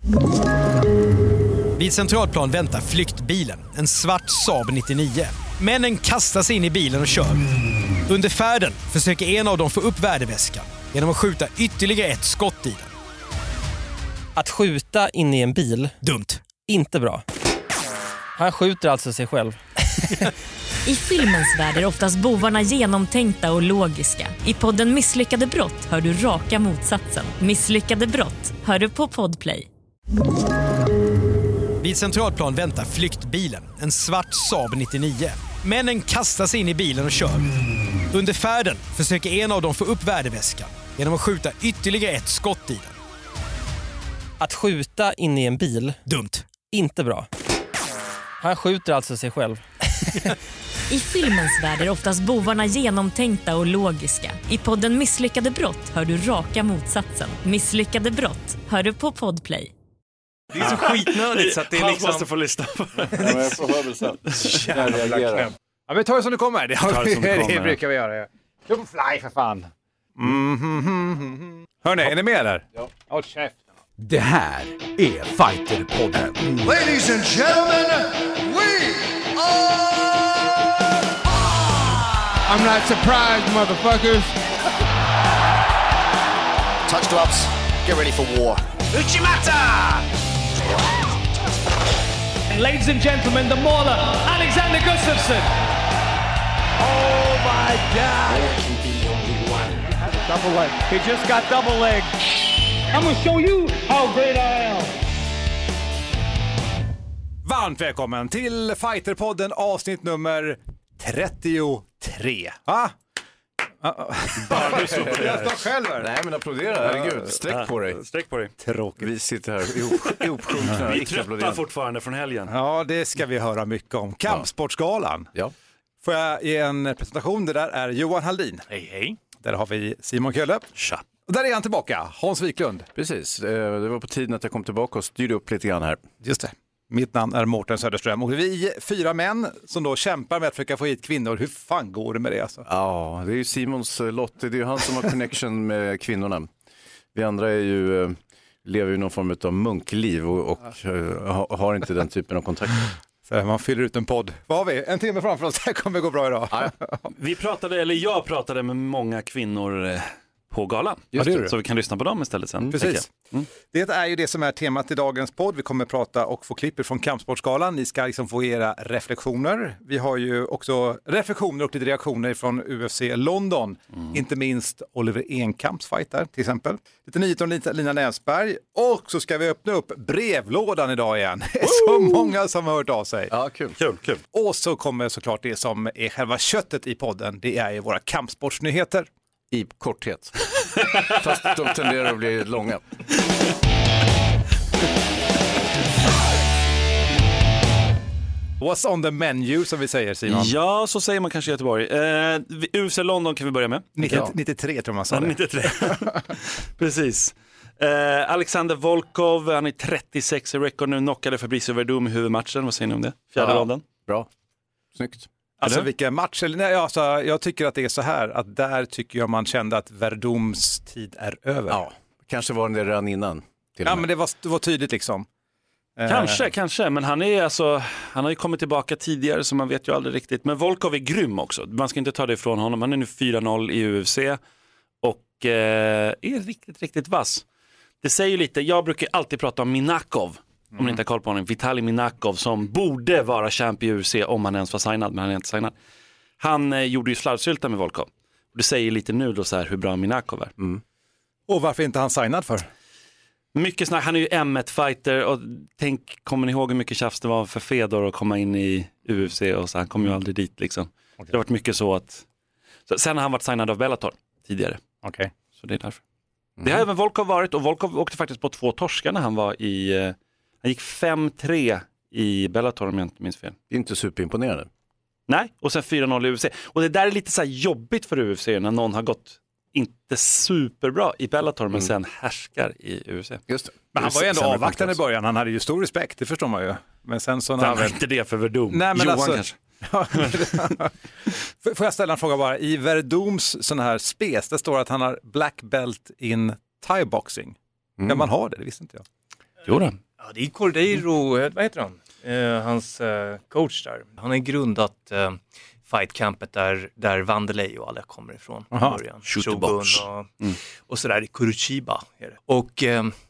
Vid Centralplan väntar flyktbilen, en svart Saab 99. Männen kastar sig in i bilen och kör. Under färden försöker en av dem få upp värdeväskan genom att skjuta ytterligare ett skott i den. Att skjuta in i en bil, Dumt. inte bra. Han skjuter alltså sig själv. I filmens värld är oftast bovarna genomtänkta och logiska. I podden Misslyckade brott hör du raka motsatsen. Misslyckade brott hör du på Podplay. Vid Centralplan väntar flyktbilen, en svart Saab 99. Männen kastar sig in i bilen och kör. Under färden försöker en av dem få upp värdeväskan genom att skjuta ytterligare ett skott i den. Att skjuta in i en bil, Dumt. inte bra. Han skjuter alltså sig själv. I filmens värld är oftast bovarna genomtänkta och logiska. I podden Misslyckade brott hör du raka motsatsen. Misslyckade brott hör du på Podplay. Det är så skitnödigt så att det är liksom... måste få lyssna på det. Ja, men jag får höra sen. Ja, men ta det som det kommer. Det brukar vi göra. Don't fly för fan. Hörrni, är ni med där? Ja. Håll käft. Det här är Fighterpodden. Ladies and gentlemen, we are... I'm not surprised, motherfuckers. Touch gloves, get ready for war. Uchimata! Ladies and gentlemen, the mauler, Alexander Gustafsson. Oh my God! Double leg. He just got double leg. I'm gonna show you how great I am. Varmt välkommen till Fighterpodden avsnitt nummer 33. Va? Bara Jag står själv här. Nej men applådera, herregud. Sträck på dig. Sträck på dig. Tråkigt. Vi sitter här ihopsjunkna. Vi är trötta fortfarande från helgen. Ja, det ska vi höra mycket om. Kampsportsgalan. Ja. Får jag ge en presentation? Det där är Johan Haldin. Hej, hej. Där har vi Simon Kölle. Tja. Och där är han tillbaka, Hans Wiklund. Precis, det var på tiden att jag kom tillbaka och styrde upp lite grann här. Just det. Mitt namn är Mårten Söderström och vi är 4 män som då kämpar med att försöka få hit kvinnor. Hur fan går det med det alltså? Ja, det är ju Simons lott. Det är ju han som har connection med kvinnorna. Vi andra är ju, lever ju någon form av munkliv och har inte den typen av kontakt. Så man fyller ut en podd. Vad har vi? En timme framför oss. Det här kommer gå bra idag. Jag pratade med många kvinnor på galan. Just det. Så vi kan lyssna på dem istället sen. Precis. Det är ju det som är temat i dagens podd. Vi kommer prata och få klipp från Kampsportsgalan. Ni ska liksom få era reflektioner. Vi har ju också reflektioner och lite reaktioner från UFC London. Inte minst Oliver Enkamps fight där till exempel. Lite nyheter om Lina Näsberg. Och så ska vi öppna upp brevlådan idag igen. Det är så många som har hört av sig. Ja, kul. Och så kommer såklart det som är själva köttet i podden. Det är ju våra kampsportsnyheter. I korthet. Fast de tenderar att bli långa. What's on the menu som vi säger, Simon? Ja, så säger man kanske i Göteborg. UFC London kan vi börja med. 93 tror man sa det. 93. Precis. Alexander Volkov, han är 36 i rekord nu, knockade Fabricio Verdum i huvudmatchen. Vad säger ni om det? Fjärde ronden. Bra. Snyggt. Alltså vilken match, eller nej, alltså, jag tycker att det är så här att där tycker jag man kände att Verdums tid är över. Ja, kanske var det redan innan. Ja, men det var tydligt liksom. Kanske, men han har ju kommit tillbaka tidigare så man vet ju aldrig riktigt. Men Volkov är grym också, man ska inte ta det ifrån honom. Han är nu 4-0 i UFC och är riktigt, riktigt vass. Det säger lite, jag brukar alltid prata om Minakov. Om ni inte har koll på honom, Vitali Minakov som borde vara champ i UFC om han ens var signad, men han är inte signad. Han gjorde ju slarvsylta med Volkov. Och det säger lite nu då så här hur bra Minakov är. Och varför inte han signad för? Mycket snack, han är ju M1-fighter och kommer ni ihåg hur mycket tjafs det var för Fedor att komma in i UFC och så han kom ju aldrig dit liksom. Okay. Det har varit mycket så att... Sen har han varit signad av Bellator tidigare. Okej. Så det är därför. Det har även Volkov varit och Volkov åkte faktiskt på 2 torskar när han var i... Han gick 5-3 i Bellator om jag inte minns fel. Det är inte superimponerande. Nej, och sen 4-0 i UFC. Och det där är lite så här jobbigt för UFC när någon har gått inte superbra i Bellator men sen härskar i UFC. Just det. Men han var ju ändå avvaktande i början. Han hade ju stor respekt, det förstår man ju. Men sen så... Han var inte det för Verdum. Nej, men Johan alltså... kanske. Får jag ställa en fråga bara? I Verdums sån här spes, det står att han har black belt in thai boxing. Kan man ha det? Det visste inte jag. Jo då. Ja, det är Cordeiro, vad heter han? Hans coach där. Han har grundat fightcampet där Vanderlei och alla kommer ifrån i början. Shogun och sådär i Curitiba är det. Och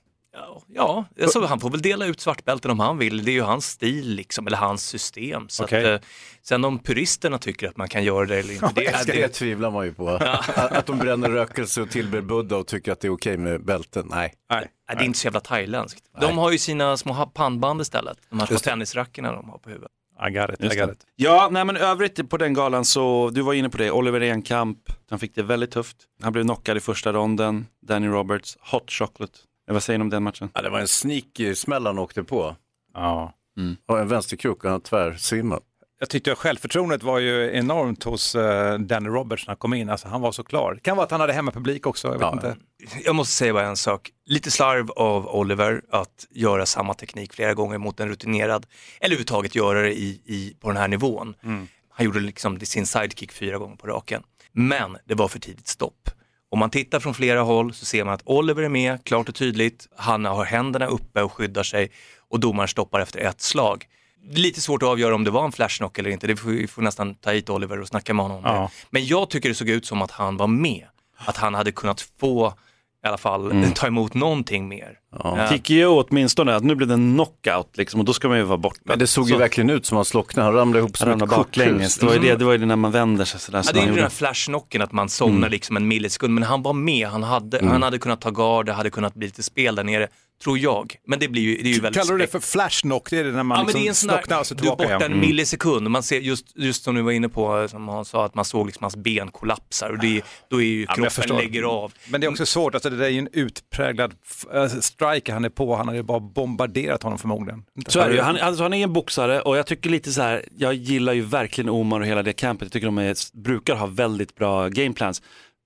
alltså, han får väl dela ut svartbälten om han vill. Det är ju hans stil liksom, eller hans system. Så att, sen om puristerna tycker att man kan göra det eller inte. Det tvivlar man ju på. Att de bränner rökelse och tillber Buddha och tycker att det är okej med bälten. Nej. Det är inte så jävla thailändskt. De har ju sina små pannband istället. De här små tennisrackorna de har på huvudet. I got it. Ja, nej, men övrigt på den galan så, du var inne på det, Oliver Enkamp, han fick det väldigt tufft. Han blev knockad i första ronden, Danny Roberts, hot chocolate. Vad säger ni om den matchen? Ja, det var en sneaky smäll han åkte på. Ja. Och en vänsterkrok och han tvärsvimmade. Jag tyckte att självförtroendet var ju enormt hos Danny Roberts när han kom in. Alltså, han var så klar. Det kan vara att han hade hemmapublik också, jag vet inte. Jag måste säga bara en sak. Lite slarv av Oliver att göra samma teknik flera gånger mot en rutinerad. Eller överhuvudtaget göra det på den här nivån. Han gjorde liksom sin sidekick 4 gånger på raken. Men det var för tidigt stopp. Om man tittar från flera håll så ser man att Oliver är med, klart och tydligt. Han har händerna uppe och skyddar sig. Och domaren stoppar efter ett slag. Lite svårt att avgöra om det var en flashknock eller inte. Det får nästan ta hit Oliver och snacka med honom om det. Men jag tycker det såg ut som att han var med. Att han hade kunnat få i alla fall ta emot någonting mer. Tycker ju åtminstone att nu blev det en knockout liksom, och då ska man ju vara bort. Men det såg ju verkligen ut som att han slocknade. Han ramlade ihop som ett baklänges. Det var ju det när man vänder sig sådär. Det är ju den här flashknocken att man somnar liksom en millisekund. Men han var med. Han hade kunnat ta gard. Det hade kunnat bli lite spel där nere. Tror jag. Men det är ju väldigt... Kallar du det för flashknock? Det är det när man liksom slocknar och så tillbaka igen. Du är borta en millisekund. Man ser just som du var inne på, som han sa, att man såg liksom hans ben kollapsar. Och då är ju kroppen lägger av. Men det är också svårt. Alltså, det där är ju en utpräglad striker han är på. Han har ju bara bombarderat honom förmodligen. Så är det ju. Han är en boxare och jag tycker lite så här, jag gillar ju verkligen Omar och hela det campet. Jag tycker de brukar ha väldigt bra gameplans.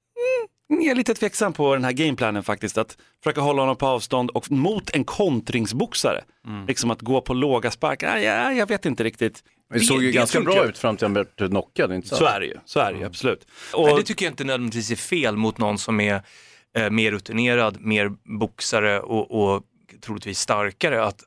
Jag är lite tveksam på den här gameplanen faktiskt, att försöka hålla honom på avstånd och mot en kontringsboxare liksom att gå på låga sparkar. Jag vet inte riktigt. Det såg ju ganska bra ut fram till han blev knockad, inte så? Så är det ju, absolut. Men det tycker jag inte nödvändigtvis är fel mot någon som är mer rutinerad, mer boxare och troligtvis starkare, att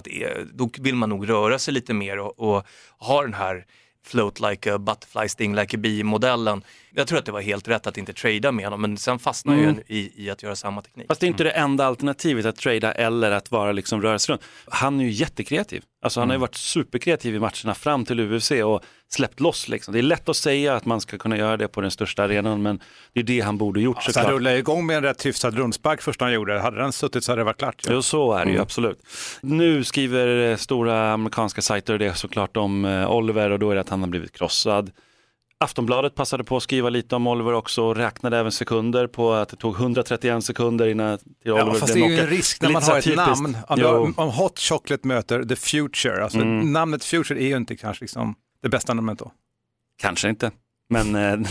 då vill man nog röra sig lite mer och ha den här float like a butterfly, sting like a bee-modellen. Jag tror att det var helt rätt att inte trada med honom, men sen fastnar ju i att göra samma teknik. Fast det är inte det enda alternativet att trada eller att vara liksom rörelse runt. Han är ju jättekreativ. Alltså han har ju varit superkreativ i matcherna fram till UFC och släppt loss liksom. Det är lätt att säga att man ska kunna göra det på den största arenan, men det är det han borde gjort såklart. Han rullade igång med en rätt hyfsad rundspark först han gjorde. Hade den suttit så hade det varit klart. Ja, så är det ju absolut. Nu skriver stora amerikanska sajter det såklart om Oliver, och då är det att han har blivit krossad. Aftonbladet passade på att skriva lite om Oliver också och räknade även sekunder på att det tog 131 sekunder innan till Oliver blev knockad. Fast det är ju en risk när man har ett namn. Om Hot Chocolate möter The Future, alltså namnet Future är ju inte kanske liksom det bästa namnet då. Kanske inte, men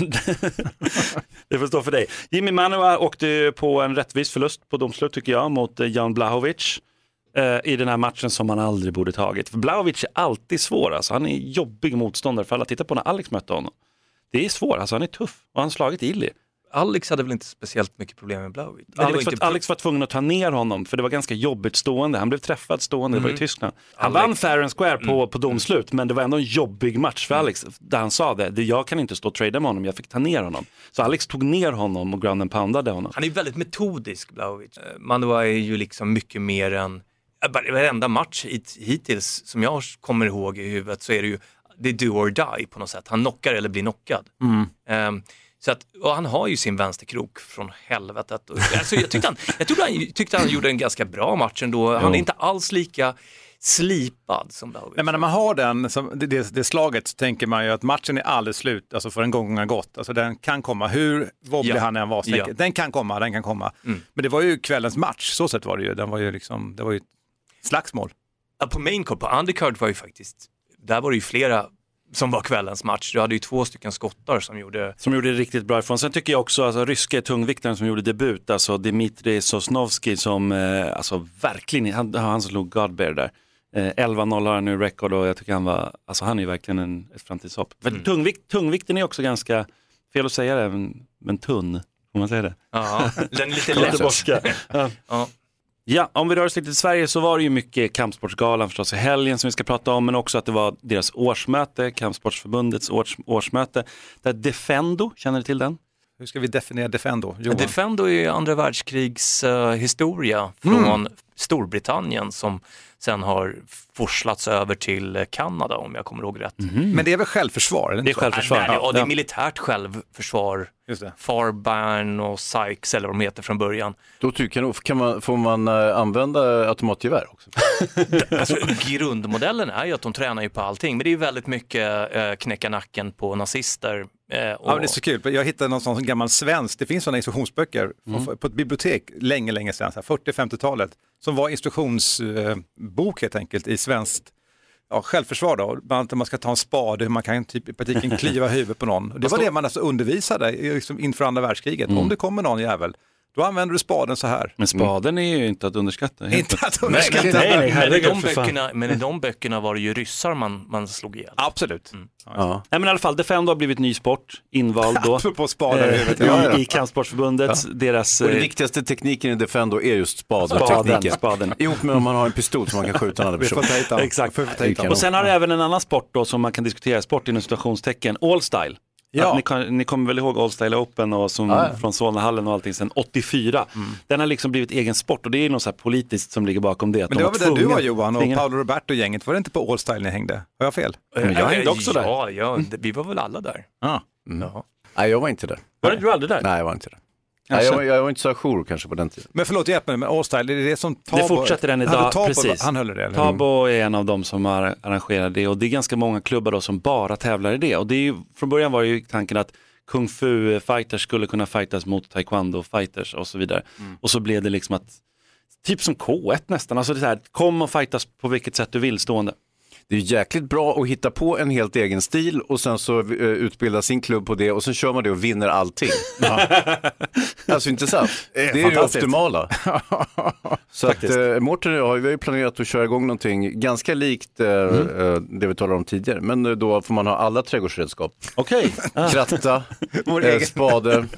det får stå för dig. Jimmy Manuwa åkte på en rättvis förlust på domslut tycker jag mot Jan Blachowicz i den här matchen som han aldrig borde tagit. För Blachowicz är alltid svår, alltså. Han är jobbig motståndare för alla. Titta på när Alex mötte honom. Det är svårt, alltså han är tuff och han har slagit Illy. Alex hade väl inte speciellt mycket problem med Blachowicz. Alex var tvungen att ta ner honom för det var ganska jobbigt stående. Han blev träffad stående, det var i Tyskland. Han vann fair and square på domslut, men det var ändå en jobbig match för Alex där han sa det. Jag kan inte stå och trada med honom, jag fick ta ner honom. Så Alex tog ner honom och ground and poundade honom. Han är väldigt metodisk, Blachowicz. Manuwa är ju liksom mycket mer än varenda match hittills som jag kommer ihåg i huvudet, så är det ju det är do or die på något sätt. Han knockar eller blir knockad. Så att, och han har ju sin vänsterkrok från helvetet. Alltså jag tyckte han gjorde en ganska bra match ändå. Han är inte alls lika slipad som Blachowicz. Men när man har den, det slaget, så tänker man ju att matchen är alldeles slut, alltså för en gång har gått. Alltså den kan komma, hur wobblig han än var. Den kan komma. Men det var ju kvällens match, så sett var det ju. Det var ju ett slagsmål. Ja, på main card, på undercard var ju faktiskt, där var det ju flera som var kvällens match. Du hade ju 2 stycken skottar som gjorde det riktigt bra ifrån. Sen tycker jag också, alltså ryska tungviktaren som gjorde debut, alltså Dmitrij Sosnovski som, alltså verkligen, han slog Godbear där. 11-0 har han nu rekord och jag tycker han är ju verkligen ett framtidshopp. Tungvikten är också ganska, fel att säga det, men tunn, får man säga det? Ja, den är lite lätt. Ja. Ja, om vi rör oss lite till Sverige så var det ju mycket Kampsportsgalan förstås i helgen som vi ska prata om, men också att det var deras årsmöte, Kampsportsförbundets årsmöte, där Defendo, känner du till den? Hur ska vi definiera Defendo? Johan? Defendo är andra världskrigs historia från Storbritannien som sen har forslats över till Kanada om jag kommer ihåg rätt. Men det är väl självförsvar? Eller? Det är självförsvar. Ja, det är militärt självförsvar. Just det. Farban och Sykes eller vad de heter från början. Då får man använda automatgevär också? Alltså, grundmodellen är ju att de tränar ju på allting, men det är ju väldigt mycket knäcka nacken på nazister. Ja, men det är så kul. Jag hittade någon sån gammal svensk, det finns sådana instruktionsböcker på ett bibliotek länge sedan, 40-50-talet, som var instruktionsbok helt enkelt i svenskt självförsvar då. Bland annat man ska ta en spade, man kan typ i praktiken kliva huvudet på någon. Det var det man alltså undervisade liksom inför andra världskriget. Om det kommer någon jävel, då använder du spaden så här. Men spaden är ju inte att underskatta. Inte att underskatta. Nej, men i de böckerna var det ju ryssar man slog ihjäl. Absolut. Ja. Nej, men i alla fall, Defendo har blivit ny sport, invald då. På spadar i huvudet. I Kampsportsförbundet. Deras, och den viktigaste tekniken i Defendo är just spaden. Ihop med om man har en pistol som man kan skjuta en annan person. Exakt. Och sen har det även en annan sport då som man kan diskutera, sport inom situationstecken, All Style. Ja. Ni kommer väl ihåg All Style Open och från Solnahallen och allting sedan 84. Den har liksom blivit egen sport och det är något så här politiskt som ligger bakom det. Men det var väl där du var, Johan, och Paolo Roberto-gänget, var det inte på All Style ni hängde? Har jag fel? Men jag hängde också där. Ja, vi var väl alla där. Ja. Nej, jag var inte där. Var du aldrig där? Nej, jag var inte där. Jag var inte så ajour kanske på den tiden. Men förlåt, hjälp mig, men All Style, är det som Tabo? Det fortsätter den idag, precis. Han höll det, eller? Tabo är en av dem som har arrangerat det och det är ganska många klubbar då som bara tävlar i det. Och det är ju, från början var ju tanken att kung fu fighters skulle kunna fightas mot taekwondo fighters och så vidare. Och så blev det liksom att, typ som K1 nästan, alltså det är så här, kom och fightas på vilket sätt du vill stående. Det är jäkligt bra att hitta på en helt egen stil och sen så utbilda sin klubb på det och sen kör man det och vinner allting. Alltså inte sant? Det är det optimala. Så att Mårten och jag har ju planerat att köra igång någonting ganska likt det vi talade om tidigare. Men då får man ha alla trädgårdsredskap. Okej. Kratta, spade.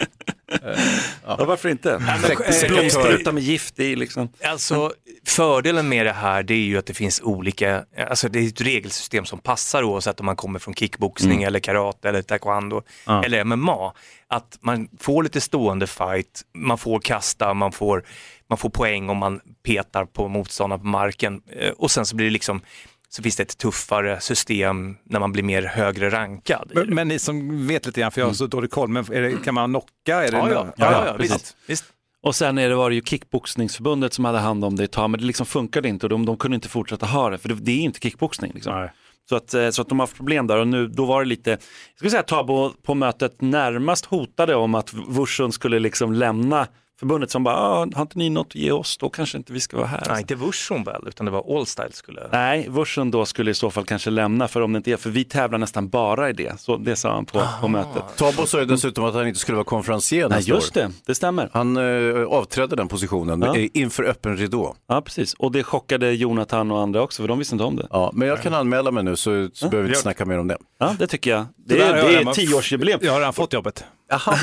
Varför inte? Spruta med gift i liksom. Alltså fördelen med det här, det är ju att det finns olika, alltså det är ett regelsystem som passar oavsett om man kommer från kickboxning eller karate eller taekwondo eller MMA. Att man får lite stående fight, man får kasta, man får poäng om man petar på motståndaren på marken och sen så blir det liksom, så finns det ett tuffare system när man blir mer högre rankad. Men ni som vet lite grann, för jag har så dålig koll, men kan man knocka? Ja, visst. Och sen var det ju kickboxningsförbundet som hade hand om det ett tag, men det liksom funkade inte och de kunde inte fortsätta ha det, för det är inte kickboxning liksom. Så att de har haft problem där och nu, då var det lite, jag skulle säga Tabo på mötet närmast hotade om att Wursun skulle liksom lämna förbundet som bara, har inte ni något att ge oss, då kanske inte vi ska vara här. Nej, inte Wursun väl, utan det var All Style skulle. Nej, Wursun då skulle i så fall kanske lämna, för om det inte är, för vi tävlar nästan bara i det. Så det sa han på mötet. Tabo sa ju dessutom att han inte skulle vara konferencier nästa år. Just det stämmer. Han avträdde den positionen inför öppen ridå. Ja, precis. Och det chockade Jonathan och andra också, för de visste inte om det. Ja, men jag kan anmäla mig nu så behöver vi inte snacka mer om det. Ja, det tycker jag. Det är 10-årsjubileum. Jag har redan fått jobbet. Jaha.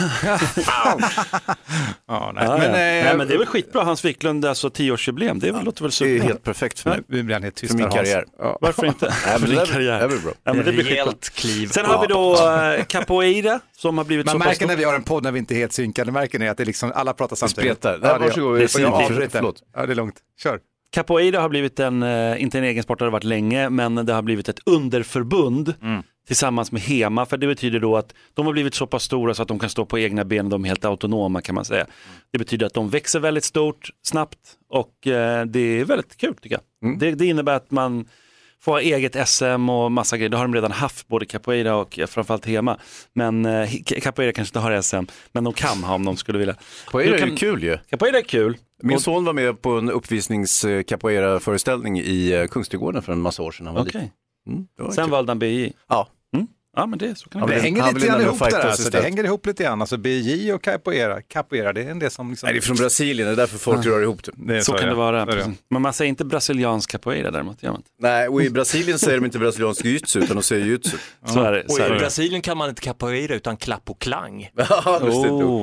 Men det är väl skitbra, Hans Wiklund, alltså 10-årsjubileum. Det låter väl super. Det är helt perfekt för mig. Vi blir helt tysta för min karriär. Varför inte? För min karriär. Det är bra. Ja, men det blir rejält kliv. Sen har vi då Capoeira som har blivit man så pass. Man märker när vi har en podd när vi inte är helt synkade, märker ni att det liksom, alla pratar samtidigt. Det spretar. Varsågod. Förlåt. Ja, det är lugnt. Kör. Capoeira har blivit inte en egen sport, det har varit länge, men det har blivit ett underförbund tillsammans med HEMA, för det betyder då att de har blivit så pass stora så att de kan stå på egna ben, de är helt autonoma kan man säga. Det betyder att de växer väldigt stort, snabbt och det är väldigt kul tycker jag. Det innebär att man får ha eget SM och massa grejer. Det har de redan haft, både Capoeira och framförallt HEMA. Men Capoeira kanske inte har SM, men de kan ha om de skulle vilja. Capoeira är kul ju. Capoeira är kul. Min son var med på en uppvisnings Capoeira-föreställning i Kungsträdgården för en massa år sedan. Han var lite. Sen valde han BJ. Ja. Ja, men det så kan det hänger lite grann ihop där, alltså. Det hänger ihop lite grann, alltså BJ och Capoeira, det är en del som liksom... Nej, det är från Brasilien, det är därför folk rör ihop det. Så kan det vara. Men man säger inte brasiliansk Capoeira däremot, gör man inte. Nej, och i Brasilien säger de inte brasiliansk jiu-jitsu utan de säger jiu-jitsu. Så är det. Och i Brasilien kan man inte Capoeira utan klapp och klang. Ja, lustigt.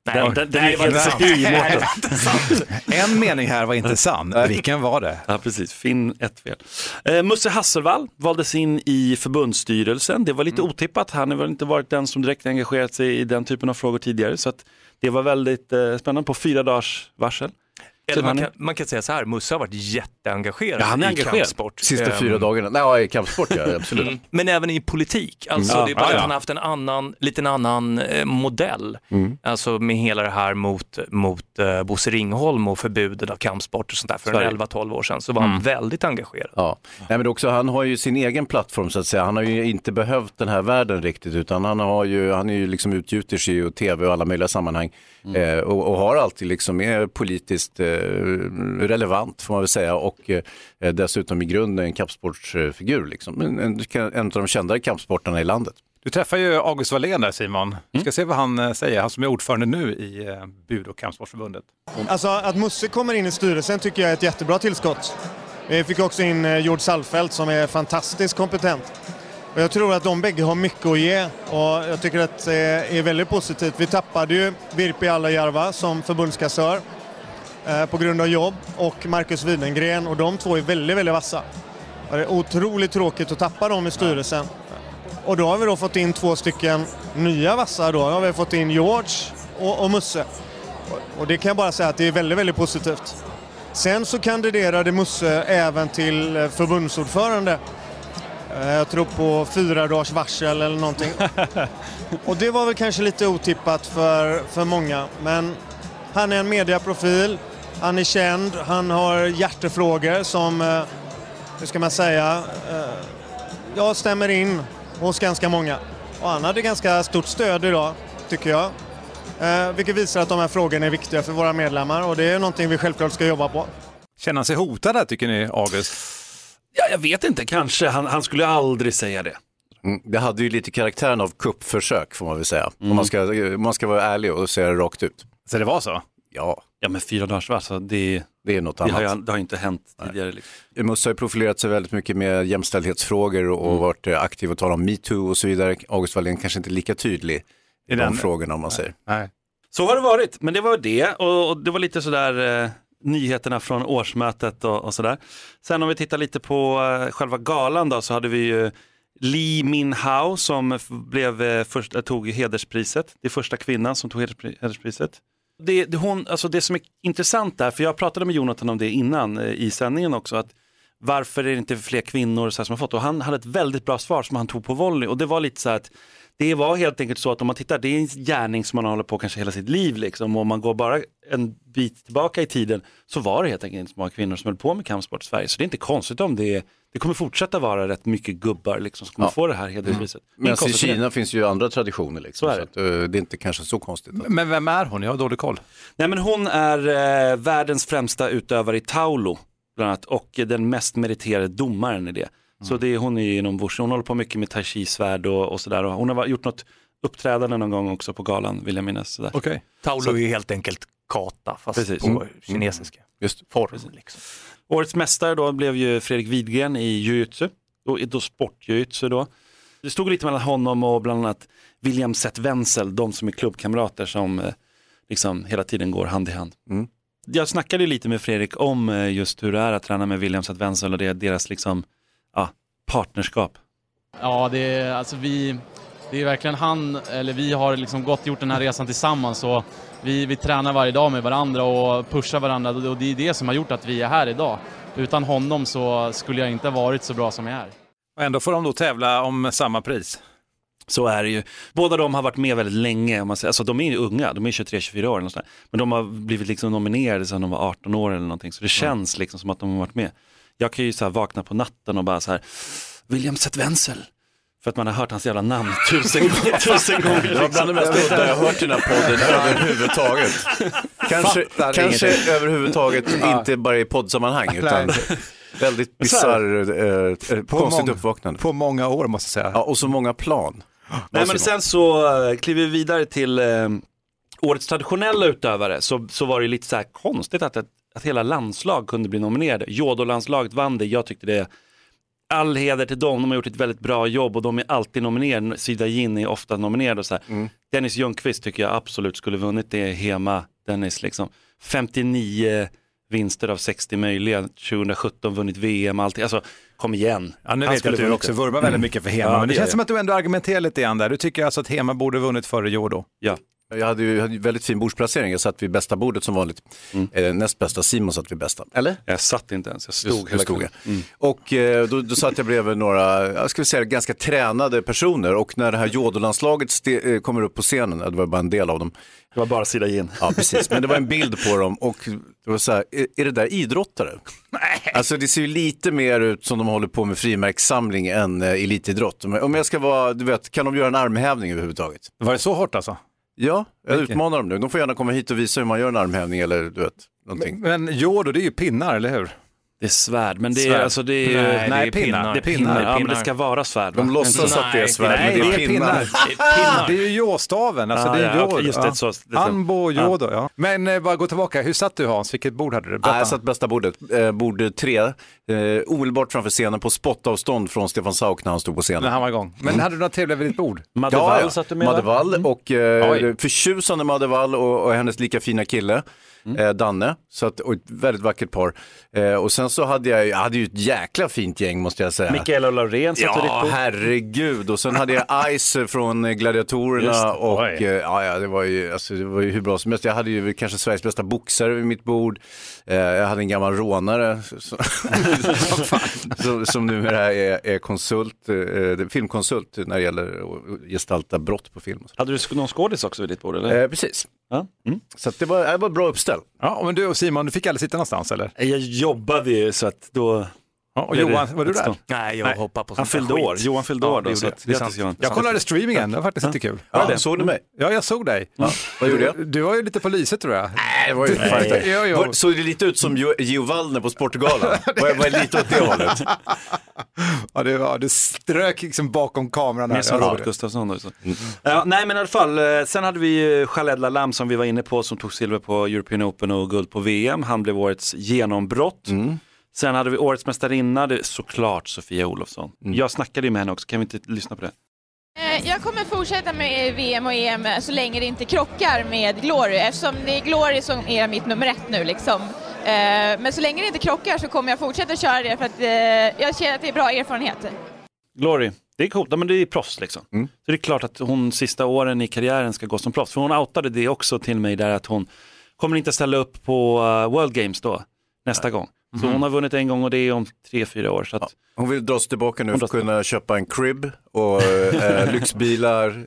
Den är helt sant. En mening här var inte sann. Vilken var det? Ja, precis. Finn ett fel. Musse Hasselvall valdes in i förbundsstyrelsen. Det var lite otippat. Han har väl inte varit den som direkt engagerat sig i den typen av frågor tidigare. Så att det var väldigt spännande på 4 dagars varsel. Eller man kan säga så här, Musse har varit jätteengagerad i kampsport. Sista 4 dagarna. Nej, i kampsport, ja, absolut. Men även i politik. Alltså, det är bara att han har haft en liten annan modell. Alltså med hela det här mot Bosse Ringholm och förbudet av kampsport och sånt där för 11-12 år sedan. Så var han väldigt engagerad. Ja. Nej, men också, han har ju sin egen plattform så att säga. Han har ju inte behövt den här världen riktigt, utan han är ju liksom utgjuter sig i tv och alla möjliga sammanhang. Och har alltid liksom är politiskt relevant får man väl säga, och dessutom i grunden en kampsportsfigur liksom. En av de kändare kampsportarna i landet. Du träffar ju August Wallén där, Simon. Vi ska se vad han säger, han som är ordförande nu i Bud- och kampsportsförbundet. Alltså att Musse kommer in i styrelsen tycker jag är ett jättebra tillskott. Vi fick också in Jord Salfelt som är fantastiskt kompetent. Och jag tror att de bägge har mycket att ge och jag tycker att det är väldigt positivt. Vi tappade ju Virpi Alajärva som förbundskassör på grund av jobb och Marcus Widengren, och de två är väldigt, väldigt vassa. Och det är otroligt tråkigt att tappa dem i styrelsen. Och då har vi då fått in 2 stycken nya vassa. Då har vi fått in George och Musse. Och det kan jag bara säga att det är väldigt, väldigt positivt. Sen så kandiderade Musse även till förbundsordförande. Jag tror på 4 dagars varsel eller någonting. Och det var väl kanske lite otippat för många. Men han är en mediaprofil, han är känd, han har hjärtefrågor som, hur ska man säga, jag stämmer in hos ganska många. Och han hade ganska stort stöd idag, tycker jag. Vilket visar att de här frågorna är viktiga för våra medlemmar och det är någonting vi självklart ska jobba på. Känner han sig hotad där, tycker ni, August? Ja, jag vet inte, kanske. Han skulle aldrig säga det. Det hade ju lite karaktären av kuppförsök får man väl säga. Om man ska vara ärlig och säga det rakt ut. Så det var så? Ja. Ja, men 4 dagars varsel, det är något annat. Det har inte hänt tidigare. Liksom. Musse har profilerat sig väldigt mycket med jämställdhetsfrågor och varit aktiv och talat om MeToo och så vidare. August Wallén kanske inte lika tydlig i de frågorna om man säger. Nej. Så har det varit, men det var det. Och det var lite sådär nyheterna från årsmötet och sådär. Sen om vi tittar lite på själva galan då, så hade vi ju Lee Min-Hao som tog hederspriset. Det är första kvinnan som tog hederspriset. Det som är intressant där, för jag pratade med Jonathan om det innan i sändningen också, att varför är det inte fler kvinnor så här som har fått, och han hade ett väldigt bra svar som han tog på volley, och det var lite så här att det var helt enkelt så att om man tittar, det är en gärning som man håller på kanske hela sitt liv liksom, och om man går bara en bit tillbaka i tiden så var det helt enkelt inte så många kvinnor som höll på med kampsport i Sverige, så det är inte konstigt om det kommer fortsätta vara rätt mycket gubbar liksom, som kommer få det här hederspriset. Men i Kina finns ju andra traditioner liksom, så att, det är inte kanske så konstigt. Men vem är hon? Jag har dålig koll. Nej, men hon är världens främsta utövare i Taolo bland annat, och den mest meriterade domaren i det. Så hon är inom Wushu. Hon håller på mycket med tai chi-svärd och sådär. Och hon har gjort något uppträdande någon gång också på galan, vill jag minnas. Okay. Taolo är helt enkelt kata, fast på kinesiska. Just form. Liksom. Årets mästare då blev ju Fredrik Widgren i jiu-jitsu. Då sport-jiu-jitsu då. Det stod lite mellan honom och bland annat William Seth Wenzel, de som är klubbkamrater som liksom hela tiden går hand i hand. Jag snackade lite med Fredrik om just hur det är att träna med William Seth Wenzel och deras liksom partnerskap. Ja, det är verkligen vi har liksom gjort den här resan tillsammans, och vi tränar varje dag med varandra och pushar varandra, och det är det som har gjort att vi är här idag. Utan honom så skulle jag inte ha varit så bra som jag är. Och ändå får de då tävla om samma pris. Så är det ju. Båda de har varit med väldigt länge. Alltså de är ju unga, de är 23-24 år eller sådär. Men de har blivit liksom nominerade sedan de var 18 år eller någonting. Så det känns liksom som att de har varit med. Jag kan ju så här vakna på natten och bara så här, William Seth Wenzel. För att man har hört hans jävla namn 1000 gånger. Det var bland det mest udda jag har hört i den här podden överhuvudtaget. Kanske överhuvudtaget inte bara i poddsammanhang, utan väldigt bizarr, konstigt uppvaknande. På många år måste jag säga. Ja, och så många plan. Nej, men sen så kliver vi vidare till årets traditionella utövare. Så var det lite så här konstigt att hela landslag kunde bli nominerade. Judo-landslaget vann det. Jag tyckte det all heder till dem. De har gjort ett väldigt bra jobb och de är alltid nominerade. Sida Gin är ofta nominerad och så här. Dennis Ljungqvist tycker jag absolut skulle vunnit det hemma. Dennis liksom 59 vinster av 60 möjliga. 2017 vunnit VM, alltid. Alltså, kom igen. Ja, nu vet jag att du också vurmar väldigt mycket för Hema. Men det känns som att du ändå argumenterar lite grann där. Du tycker alltså att Hema borde vunnit före Jordo? Ja. Jag hade ju väldigt fin bordsplacering. Jag satt vid bästa bordet som vanligt. Näst bästa, Simon satt vid bästa. Eller? Jag satt inte ens, jag stod hela tiden. Och då satt jag bredvid några, jag skulle säga ganska tränade personer. Och när det här Jodo-landslaget kommer upp på scenen, det var bara en del av dem. Det var bara Sida Gin. Ja, precis. Men det var en bild på dem och det var så här, är det där idrottare? Nej. Alltså det ser ju lite mer ut som de håller på med frimärkssamling än elitidrott. Om jag ska vara, du vet, kan de göra en armhävning överhuvudtaget? Var det så hårt alltså? Ja, jag utmanar dem nu. De får gärna komma hit och visa hur man gör en armhävning eller du vet, någonting. Men Jordo, det är ju pinnar, eller hur? Det är svärd, men det är alltså det är nej, pinnar. Det är pinnar. Ja, men det ska vara svärd. De låtsas att det är svärd, nej, men det är pinnar. Det är ju jåstaven, alltså det är Jordo. Okay, just det, så, Anbo och Jordo, ja. Men bara gå tillbaka, hur satt du Hans? Vilket bord hade du? Jag satt bästa bordet, bord 3, omedelbart framför scenen på spottavstånd från Stefan Sauk när han stod på scenen. När han var igång. Men hade du något trevligt vid ditt bord? Madde satt du med? Madde Wall och förtjusande Madde Wall och hennes lika fina kille. Danne, så att, och ett väldigt vackert par. Och sen så hade jag hade ju ett jäkla fint gäng måste jag säga. Mikaela och Laurén satt ditt bord. Herregud. Och sen hade jag Ice från Gladiatorerna och det var ju hur bra som helst. Jag hade ju kanske Sveriges bästa boxare vid mitt bord. Jag hade en gammal rånare som nu är konsult, filmkonsult när det gäller att gestalta brott på film. Hade du någon skådis också vid ditt bord eller? Precis. Ja. Så att det var bra uppställ. Ja, men du och Simon, du fick aldrig sitta någonstans eller? Jag jobbade ju så att då... Ja, och Johan, var du där? Nej, jag hoppade på han fyllde år. Johan fyllde år då. Jag kollade streamingen, det var faktiskt lite kul. Ja, såg du mig? Ja, jag såg dig. Ja. Vad gjorde jag? Du var ju lite på lyset tror jag. Nej, det var ju faktiskt. Såg det lite ut som Gio Wallner på Sportgalan? Var lite åt det hållet. Ja, det var, du strök liksom bakom kameran. Med som Robert Gustafsson då. Ja, nej, men i alla fall. Sen hade vi ju Khaled Lalam som vi var inne på som tog silver på European Open och guld på VM. Han blev årets genombrott. Sen hade vi årets mästarinna, det är såklart Sofia Olofsson. Jag snackade ju med henne också, kan vi inte lyssna på det? Jag kommer fortsätta med VM och EM så länge det inte krockar med Glory. Eftersom det är Glory som är mitt nummer 1 nu liksom. Men så länge det inte krockar så kommer jag fortsätta köra det för att jag känner att det är bra erfarenheter. Glory, det är coolt, men det är proffs liksom. Så det är klart att hon sista åren i karriären ska gå som proffs. För hon outade det också till mig där att hon kommer inte ställa upp på World Games då nästa gång. Så hon har vunnit en gång och det är om 3-4 år. Så att hon vill dra sig tillbaka nu för att kunna köpa en crib och lyxbilar,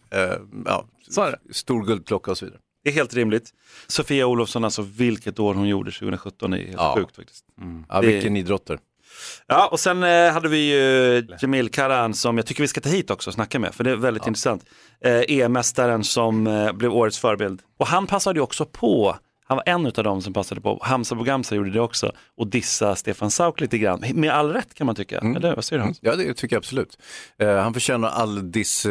stor guldklocka och så vidare. Det är helt rimligt. Sofia Olofsson, alltså vilket år hon gjorde 2017 är helt sjukt faktiskt. Ja, vilken idrotter. Ja, och sen hade vi ju Jamil Karan som jag tycker vi ska ta hit också och snacka med, för det är väldigt intressant. EM-mästaren som blev årets förebild. Och han passade ju också på. Han var en av dem som passade på. Hamza Bougamsa gjorde det också. Och dissa Stefan Sauk lite grann. Med all rätt kan man tycka. Eller vad säger du, Hans? Ja, det tycker jag absolut. Han förtjänar all diss.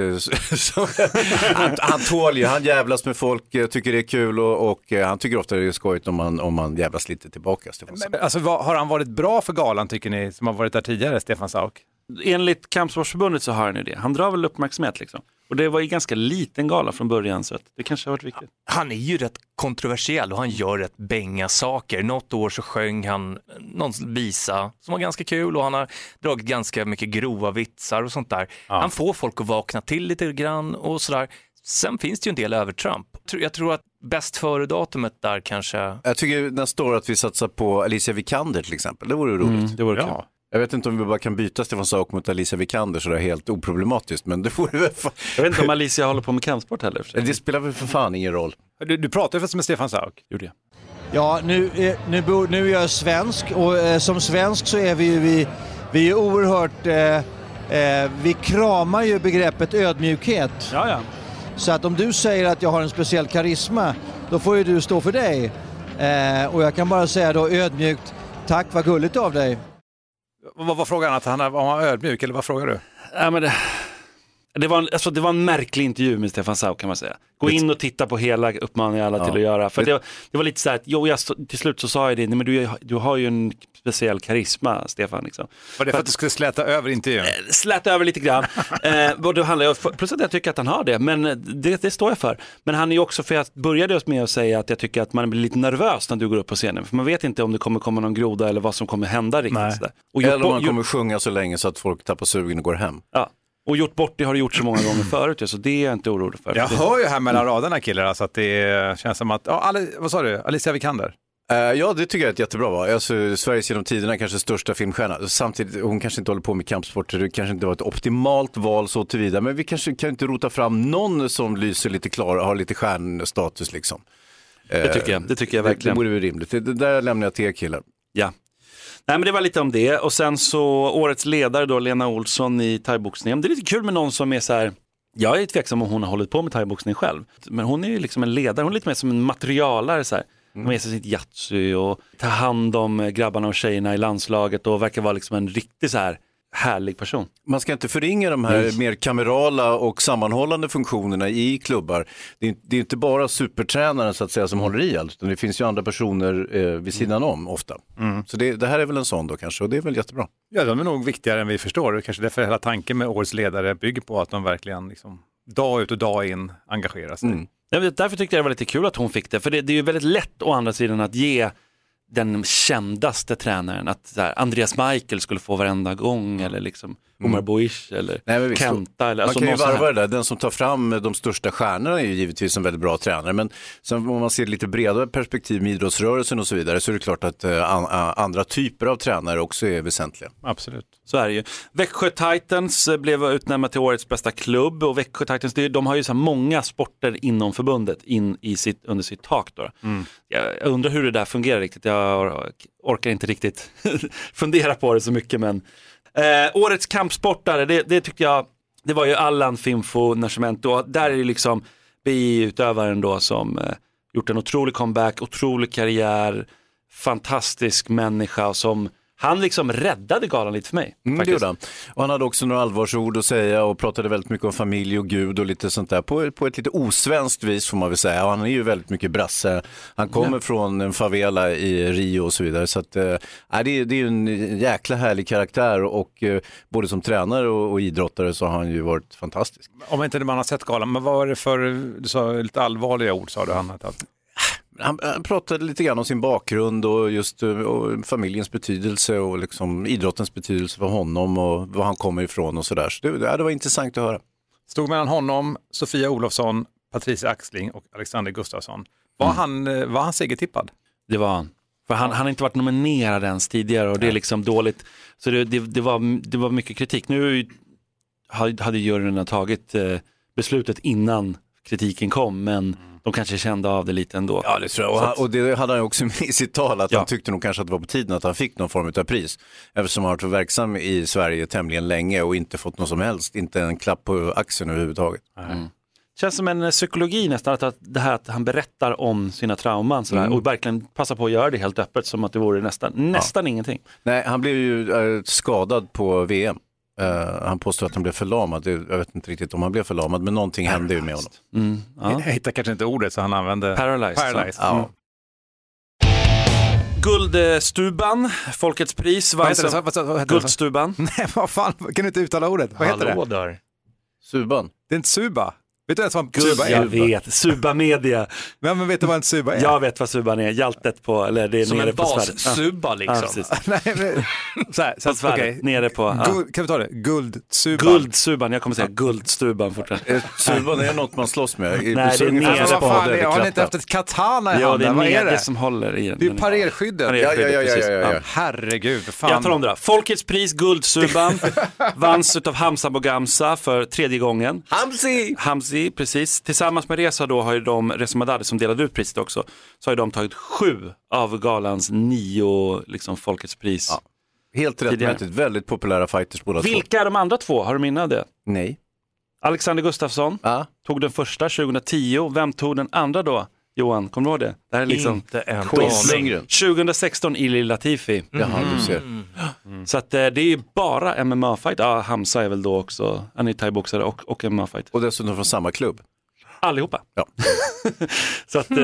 Han tål ju. Han jävlas med folk, tycker det är kul. Och han tycker ofta det är skojigt om man jävlas lite tillbaka. Stefan Sauk. Alltså, har han varit bra för galan tycker ni som har varit där tidigare, Stefan Sauk? Enligt Kampsportsförbundet så har han ju det. Han drar väl uppmärksamhet liksom. Och det var ju ganska liten gala från början så att det kanske har varit viktigt. Han är ju rätt kontroversiell och han gör rätt bänga saker. Något år så sjöng han någon visa som var ganska kul och han har dragit ganska mycket grova vitsar och sånt där. Ja. Han får folk att vakna till lite grann och sådär. Sen finns det ju en del övertramp. Jag tror att bäst före datumet där kanske... Jag tycker nästa år att vi satsar på Alicia Vikander till exempel. Det vore roligt. Det vore kul. Jag vet inte om vi bara kan byta Stefan Sauk mot Alicia Vikander så det är helt oproblematiskt, men det vore väl... Jag vet inte om Alicia håller på med kampsport heller. Det spelar väl för fan ingen roll. Du pratar ju med Stefan Sauk. Gjorde jag. Ja, nu är jag svensk och som svensk så är vi är oerhört... vi kramar ju begreppet ödmjukhet. Ja. Så att om du säger att jag har en speciell karisma, då får ju du stå för dig. Och jag kan bara säga då ödmjukt, tack vad gulligt av dig. Vad frågar han? Att han var ödmjuk eller vad frågar du? Ja, men Det var en märklig intervju med Stefan Sauk kan man säga. Gå in och titta på hela uppmaningen alla till att göra. För det var lite så här att, till slut så sa jag det, men du har ju en speciell karisma, Stefan. Liksom. Var det för att du skulle släta över intervjun? Släta över lite grann. Plus att jag tycker att han har det, men det står jag för. Men han är ju också, för jag började med att säga att jag tycker att man blir lite nervös när du går upp på scenen. För man vet inte om det kommer komma någon groda eller vad som kommer hända riktigt. Eller om man kommer sjunga så länge så att folk tappar sugen och går hem. Ja. Och gjort bort det har du gjort så många gånger förut, så det är jag inte orolig för. Jag hör ju här mellan raderna killar, alltså att det känns som att, vad sa du, Alicia Vikander? Ja, det tycker jag är ett jättebra val. Alltså, Sveriges genom tiderna kanske största filmstjärna. Samtidigt, hon kanske inte håller på med kampsporter, det kanske inte var ett optimalt val så tillvida, men vi kanske kan inte rota fram någon som lyser lite klar och har lite stjärnstatus liksom. Det tycker jag verkligen. Det borde vara rimligt. Det där lämnar jag till er killar. Ja. Nej, men det var lite om det. Och sen så årets ledare då, Lena Olsson i thaiboxningen. Det är lite kul med någon som är så här, jag är tveksam om hon har hållit på med thaiboxning själv. Men hon är ju liksom en ledare, hon är lite mer som en materialare så här. Hon med sig sitt jatsu och tar hand om grabbarna och tjejerna i landslaget och verkar vara liksom en riktig så här härlig person. Man ska inte förringa de här mer kamerala och sammanhållande funktionerna i klubbar. Det är inte bara supertränaren så att säga som håller i allt, utan det finns ju andra personer vid sidan om ofta. Så det här är väl en sån då kanske, och det är väl jättebra. Ja, de är nog viktigare än vi förstår. Kanske därför hela tanken med årets ledare bygger på att de verkligen liksom, dag ut och dag in engagerar sig. Därför tyckte jag det var lite kul att hon fick det. För det är ju väldigt lätt å andra sidan att ge den kändaste tränaren att så här, Andreas Michael skulle få varenda gång eller liksom Omar Boish eller Kenta. Eller, man kan ju varva det där. Den som tar fram de största stjärnorna är ju givetvis en väldigt bra tränare. Men sen om man ser lite bredare perspektiv med idrottsrörelsen och så vidare så är det klart att andra typer av tränare också är väsentliga. Absolut. Så är det ju. Växjö Titans blev utnämnda till årets bästa klubb och Växjö Titans, de har ju så här många sporter inom förbundet under sitt tak då. Jag undrar hur det där fungerar riktigt. Jag orkar inte riktigt fundera på det så mycket, men årets kampsportare, det tyckte jag, det var ju Allan Finfo Nascimento. Där är det liksom BI-utövaren då som gjort en otrolig comeback, otrolig karriär, fantastisk människa och som han liksom räddade galan lite för mig. Det gjorde han. Och han hade också några allvarsord att säga och pratade väldigt mycket om familj och Gud och lite sånt där på ett lite osvenskt vis får man väl säga. Och han är ju väldigt mycket brasse. Han kommer från en favela i Rio och så vidare. Så att, det är ju en jäkla härlig karaktär och både som tränare och idrottare så har han ju varit fantastisk. Om inte man har sett galan, men vad var det för, du sa lite allvarliga ord sa du han att... Han pratade lite grann om sin bakgrund och just och familjens betydelse och liksom idrottens betydelse för honom och var han kommer ifrån och sådär. Så det var intressant att höra. Stod mellan honom, Sofia Olofsson, Patricia Axling och Alexander Gustafsson. Var han segertippad? Det var han. För han har inte varit nominerad ens tidigare och det är liksom dåligt. Så det var mycket kritik. Nu hade juryn tagit beslutet innan kritiken kom, men de kanske kände av det lite ändå. Ja, det tror jag. Och det hade han också med i sitt tal, att han tyckte nog kanske att det var på tiden att han fick någon form av pris. Eftersom han har varit verksam i Sverige tämligen länge och inte fått något som helst, inte en klapp på axeln överhuvudtaget. Känns som en psykologi nästan, att det här att han berättar om sina trauman sådär, och verkligen passar på att göra det helt öppet som att det vore nästan ingenting. Nej, han blev ju skadad på VM. Han påstår att han blev förlamad. Jag vet inte riktigt om han blev förlamad, men någonting hände ju med honom. Jag hittar kanske inte ordet så han använde Paralyzed. Ja. Guldstuban, Folkets pris. Vad heter det? Guldstuban. Nej, vad fan, kan du inte uttala ordet? Vad heter det? Där. Suban. Det är inte Suba. Vet du ens vad Suba är? Jag vet, Suba Media. Men vet du vad en Suba är? Jag vet vad Suban är, hjältet på, eller det är som nere en på bas-Suba liksom. Nej, men, så här, okay. Nere på... Kan vi ta det? Guldsuban. Guldsuban, jag kommer säga guldstuban fortfarande. Suban är något man slåss med. Nej, det är nere på... Har ni inte haft ett katana i handen? Vad är det som håller i den? Det är parerskyddet. Ja. Herregud, fan. Jag tar om det då. Folkets pris, Guldsuban, vanns utav Hamza Bogamsa för 3:e gången. Hamzi, precis. Tillsammans med Reza då har ju Reza Madadi som delade ut priset också, så har ju de tagit 7 av galans 9 liksom Folkets pris. Ja. Helt rättmätigt, väldigt populära fighters båda två. Vilka är de andra två? Har du minne av det? Nej. Alexander Gustafsson tog den första 2010. Vem tog den andra då? Johan, kommer du ihåg det? Det här är liksom Inte en 2016 i Lilla Latifi. Jaha, du ser. Så att det är ju bara MMA-fight. Ja, Hamza är väl då också, han är thai-boxare och MMA-fight. Och dessutom från samma klubb. Allihopa. Ja. Så att,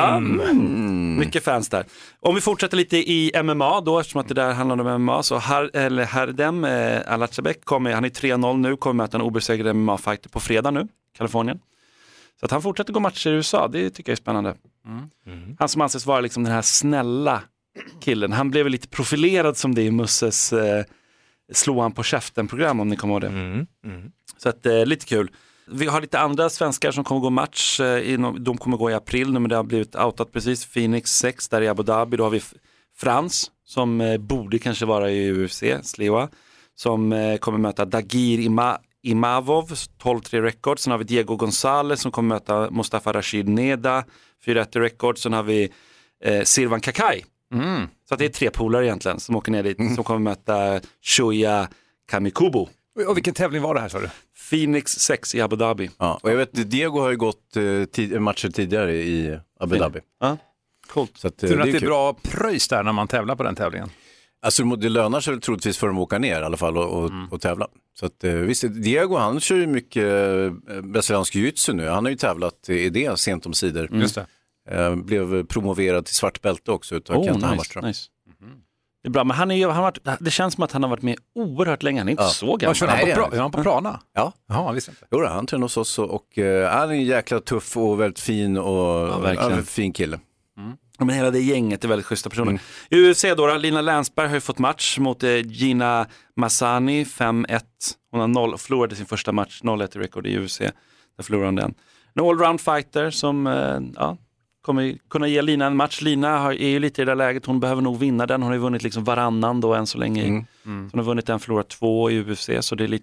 mycket fans där. Om vi fortsätter lite i MMA då, eftersom att det där handlar om MMA, så Hardem Alachabek han är 3-0 nu, kommer möta en obesegrad MMA-fighter på fredag nu, Kalifornien. Så att han fortsätter gå matcher i USA, det tycker jag är spännande. Han som anses vara liksom den här snälla killen, han blev lite profilerad som det i Musses slå han på käften-program, om ni kommer ihåg det. Så att lite kul. Vi har lite andra svenskar som kommer gå match. De kommer gå i april nu, men det har blivit outat precis. Phoenix 6 där i Abu Dhabi. Då har vi Frans som borde kanske vara i UFC, Slewa, som kommer möta Dagir Imavov, 12-3 record. Sen har vi Diego Gonzalez som kommer möta Mustafa Rashid Neda, 4-1 record. Sen har vi Sirvan Kakai. Så att det är 3 polare egentligen som åker ner dit, som kommer möta Shoya Kamikubo. Och vilken tävling var det här, sa du? Phoenix 6 i Abu Dhabi. Ja, och jag vet, Diego har ju gått matcher tidigare i Abu Dhabi. Ja, coolt. Så att, tror du att det är bra pröjs där när man tävlar på den tävlingen? Alltså det lönar sig väl troligtvis för dem att åka ner i alla fall och tävla. Så att visst, Diego han kör ju mycket brasiliansk jiu-jitsu nu. Han har ju tävlat i det sent om sidor. Just det. Blev promoverad till svart bälte också utav Kent Hammarström. Nice. Det är bra, men det känns som att han har varit med oerhört länge. Han är inte så gammal. Är han på Prana? Ja. Jaha, visst inte. Jo, han tränar hos oss och han är en jäkla tuff och väldigt fin och fin kille. Men hela det gänget är väldigt schyssta personer. I UFC då, Lina Länsberg har ju fått match mot Gina Massani, 5-1. Hon har förlorade sin första match, 0-1 rekord i UFC. Där förlorade hon den. En allround fighter som kommer kunna ge Lina en match. Lina är ju lite i det där läget, hon behöver nog vinna den. Hon har ju vunnit liksom varannan då än så länge. Hon har vunnit en, förlorat 2 i UFC, så det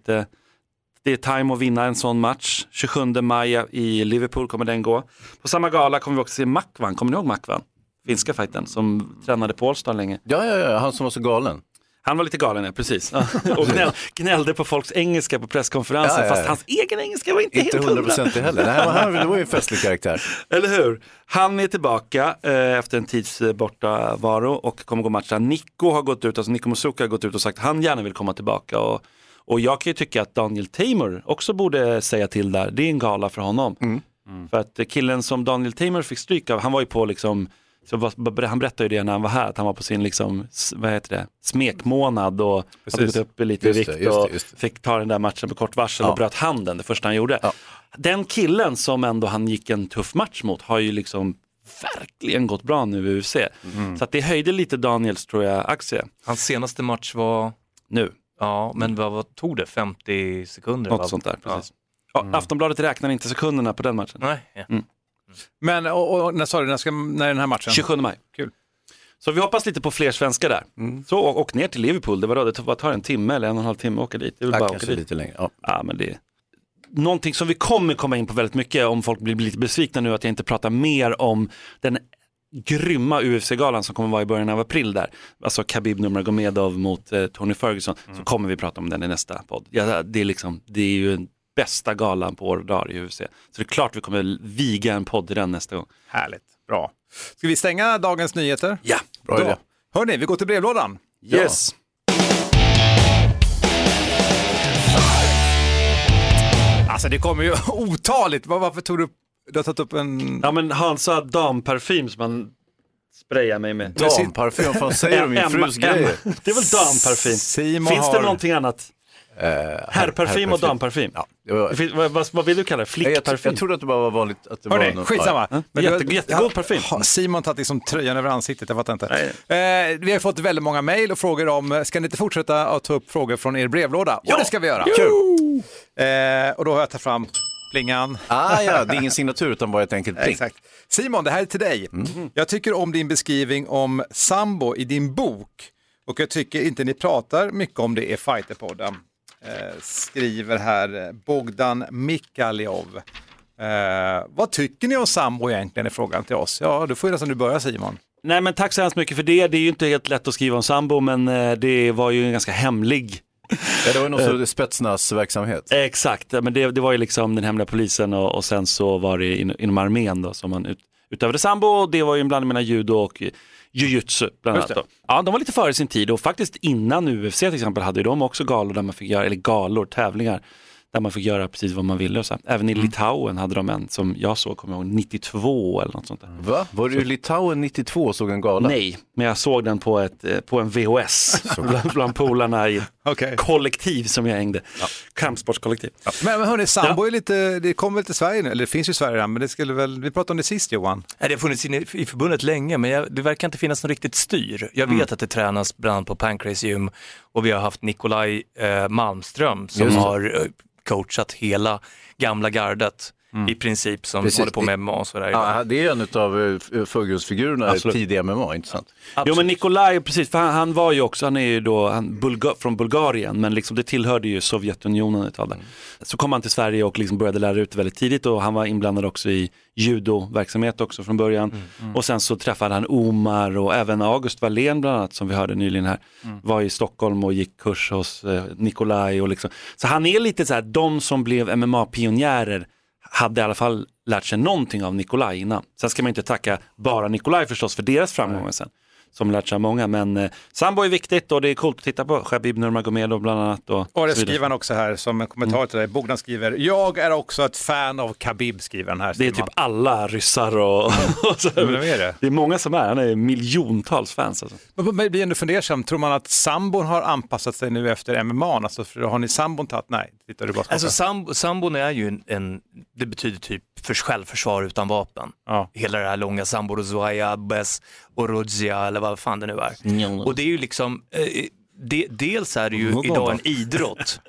är time att vinna en sån match. 27 maj i Liverpool kommer den gå. På samma gala kommer vi också se Makvan. Kommer ni ihåg Makvan? Finska fighten som tränade på Allstar länge. Ja, han som var så galen. Han var lite galen, ja, precis. Och gnällde på folks engelska på presskonferensen, fast hans egen engelska var inte helt 100% heller. Det var ju en festlig karaktär. Eller hur? Han är tillbaka efter en tids bortavaro och kommer gå matcha. Nico Musuka har gått ut och sagt att han gärna vill komma tillbaka. Och jag kan ju tycka att Daniel Tamer också borde säga till där. Det är en gala för honom. För att killen som Daniel Tamer fick stryk av, han var ju på liksom... Så han berättade ju det när han var här, att han var på sin liksom, smekmånad och hade gått upp lite i vikt och fick ta den där matchen på kort varsel och bröt handen det första han gjorde. Den killen som ändå han gick en tuff match mot har ju liksom verkligen gått bra nu i UFC. Så att det höjde lite Daniels, tror jag, aktie. Hans senaste match var nu. Ja, men vad tog det? 50 sekunder? Något sånt där, precis. Ja, Aftonbladet räknar inte sekunderna på den matchen. Nej, Men och när sa du, när är den här matchen? 27 maj. Kul. Så vi hoppas lite på fler svenskar där. Så och ner till Liverpool, det tar en timme eller 1,5 timme att åka dit. Det vill bara åka dit. Lite längre. Ja, men det är någonting som vi kommer komma in på väldigt mycket, om folk blir lite besvikna nu att jag inte pratar mer om den grymma UFC-galan som kommer vara i början av april där. Alltså Khabib Nurmagomedov mot Tony Ferguson. Så kommer vi prata om den i nästa podd. Ja, det är ju en bästa galan på år och dagar i UFC. Så det är klart vi kommer viga en podd i den nästa gång. Härligt, bra. Ska vi stänga dagens nyheter? Ja, bra idé. Hörrni, vi går till brevlådan. Yes. Alltså det kommer ju otaligt. Varför tog du har tagit upp en... Ja, men han sa damparfym som man sprayar mig med. Damparfym, vad säger du om min frus grejer? Det är väl damparfym. Finns det någonting annat? Herrparfym och damparfym. Ja, vad vill du kalla det? Flickparfym? Jag trodde att det bara var vanligt att det Hörrni, var skitsamma. Jättegod parfym. Simon tagit liksom tröjan över ansiktet, jag fattar inte. Vi har fått väldigt många mejl och frågor om, ska ni inte fortsätta att ta upp frågor från er brevlåda? Ja, och det ska vi göra. Kul. Och då har jag tagit fram plingan. Ja, det är ingen signatur utan bara ett enkelt pling. Exakt. Simon, det här är till dig. Jag tycker om din beskrivning om sambo i din bok. Och jag tycker inte ni pratar mycket om det i Fighterpodden. Skriver här Bogdan Mikaljov. Vad tycker ni om sambo egentligen, är frågan till oss. Ja, då får ju nästan du börja, Simon. Nej, men tack så hemskt mycket för det. Det är ju inte helt lätt att skriva om sambo, men det var ju en ganska hemlig. Ja, det var ju någon sorts spetsnaz-verksamhet. Exakt, men det var ju liksom den hemliga polisen och sen så var det inom armén då som man utövade sambo. Det var ju en blandning mellan judo och jiu-jitsu bland annat. Ja, de var lite före sin tid och faktiskt innan UFC till exempel hade de också galor där man fick göra, eller galor, tävlingar där man fick göra precis vad man ville. Och så. Även i Litauen hade de en som jag såg, kommer jag ihåg, 92 eller något sånt där. Va? Var du i Litauen 92 och såg en gala? Nej, men jag såg den på en VHS bland polarna i kollektiv som jag hängde. Kampsportskollektiv. Ja. Men hörni, sambo är lite, det kommer väl till Sverige nu, eller det finns ju i Sverige men det skulle väl, vi pratade om det sist Johan. Det har funnits i förbundet länge men det verkar inte finnas något riktigt styr. Jag vet att det tränas bland annat på Pancrase Gym och vi har haft Nikolaj Malmström som har coachat hela gamla gardet i princip som håller på med MMA och sådär. Ja, det är en av förgrundsfigurerna i tidiga MMA, inte sant? Jo men Nikolaj, precis, för han var ju också, han är ju då från Bulgarien men liksom det tillhörde ju Sovjetunionen ett tag där. Så kom han till Sverige och liksom började lära ut väldigt tidigt och han var inblandad också i judo-verksamhet också från början. Och sen så träffade han Omar och även August Wallén bland annat som vi hörde nyligen här. Var i Stockholm och gick kurs hos Nikolaj och liksom. Så han är lite så här, de som blev MMA-pionjärer hade i alla fall lärt sig någonting av Nikolaj innan. Sen ska man inte tacka bara Nikolaj förstås för deras framgångar sen. Som lärt sig många, men sambo är viktigt och det är coolt att titta på. Khabib Nurmagomedov bland annat. Och det skriver han också här som en kommentar till dig. Bogdan skriver, jag är också ett fan av Khabib, skriver han här. Det är typ alla ryssar och så. Men är det? Det är många som är, han är miljontals fans. Alltså. Men blir ändå fundersam, tror man att sambon har anpassat sig nu efter MMA? Alltså, för har ni sambon tagit? Nej, tittar du bara skaka. Alltså sambon är ju det betyder typ för självförsvar utan vapen. Ja. Hela det här långa sambo och Zoya, Bes och Rodja eller vad fan det nu är. Och det är ju liksom, dels är det ju idag en idrott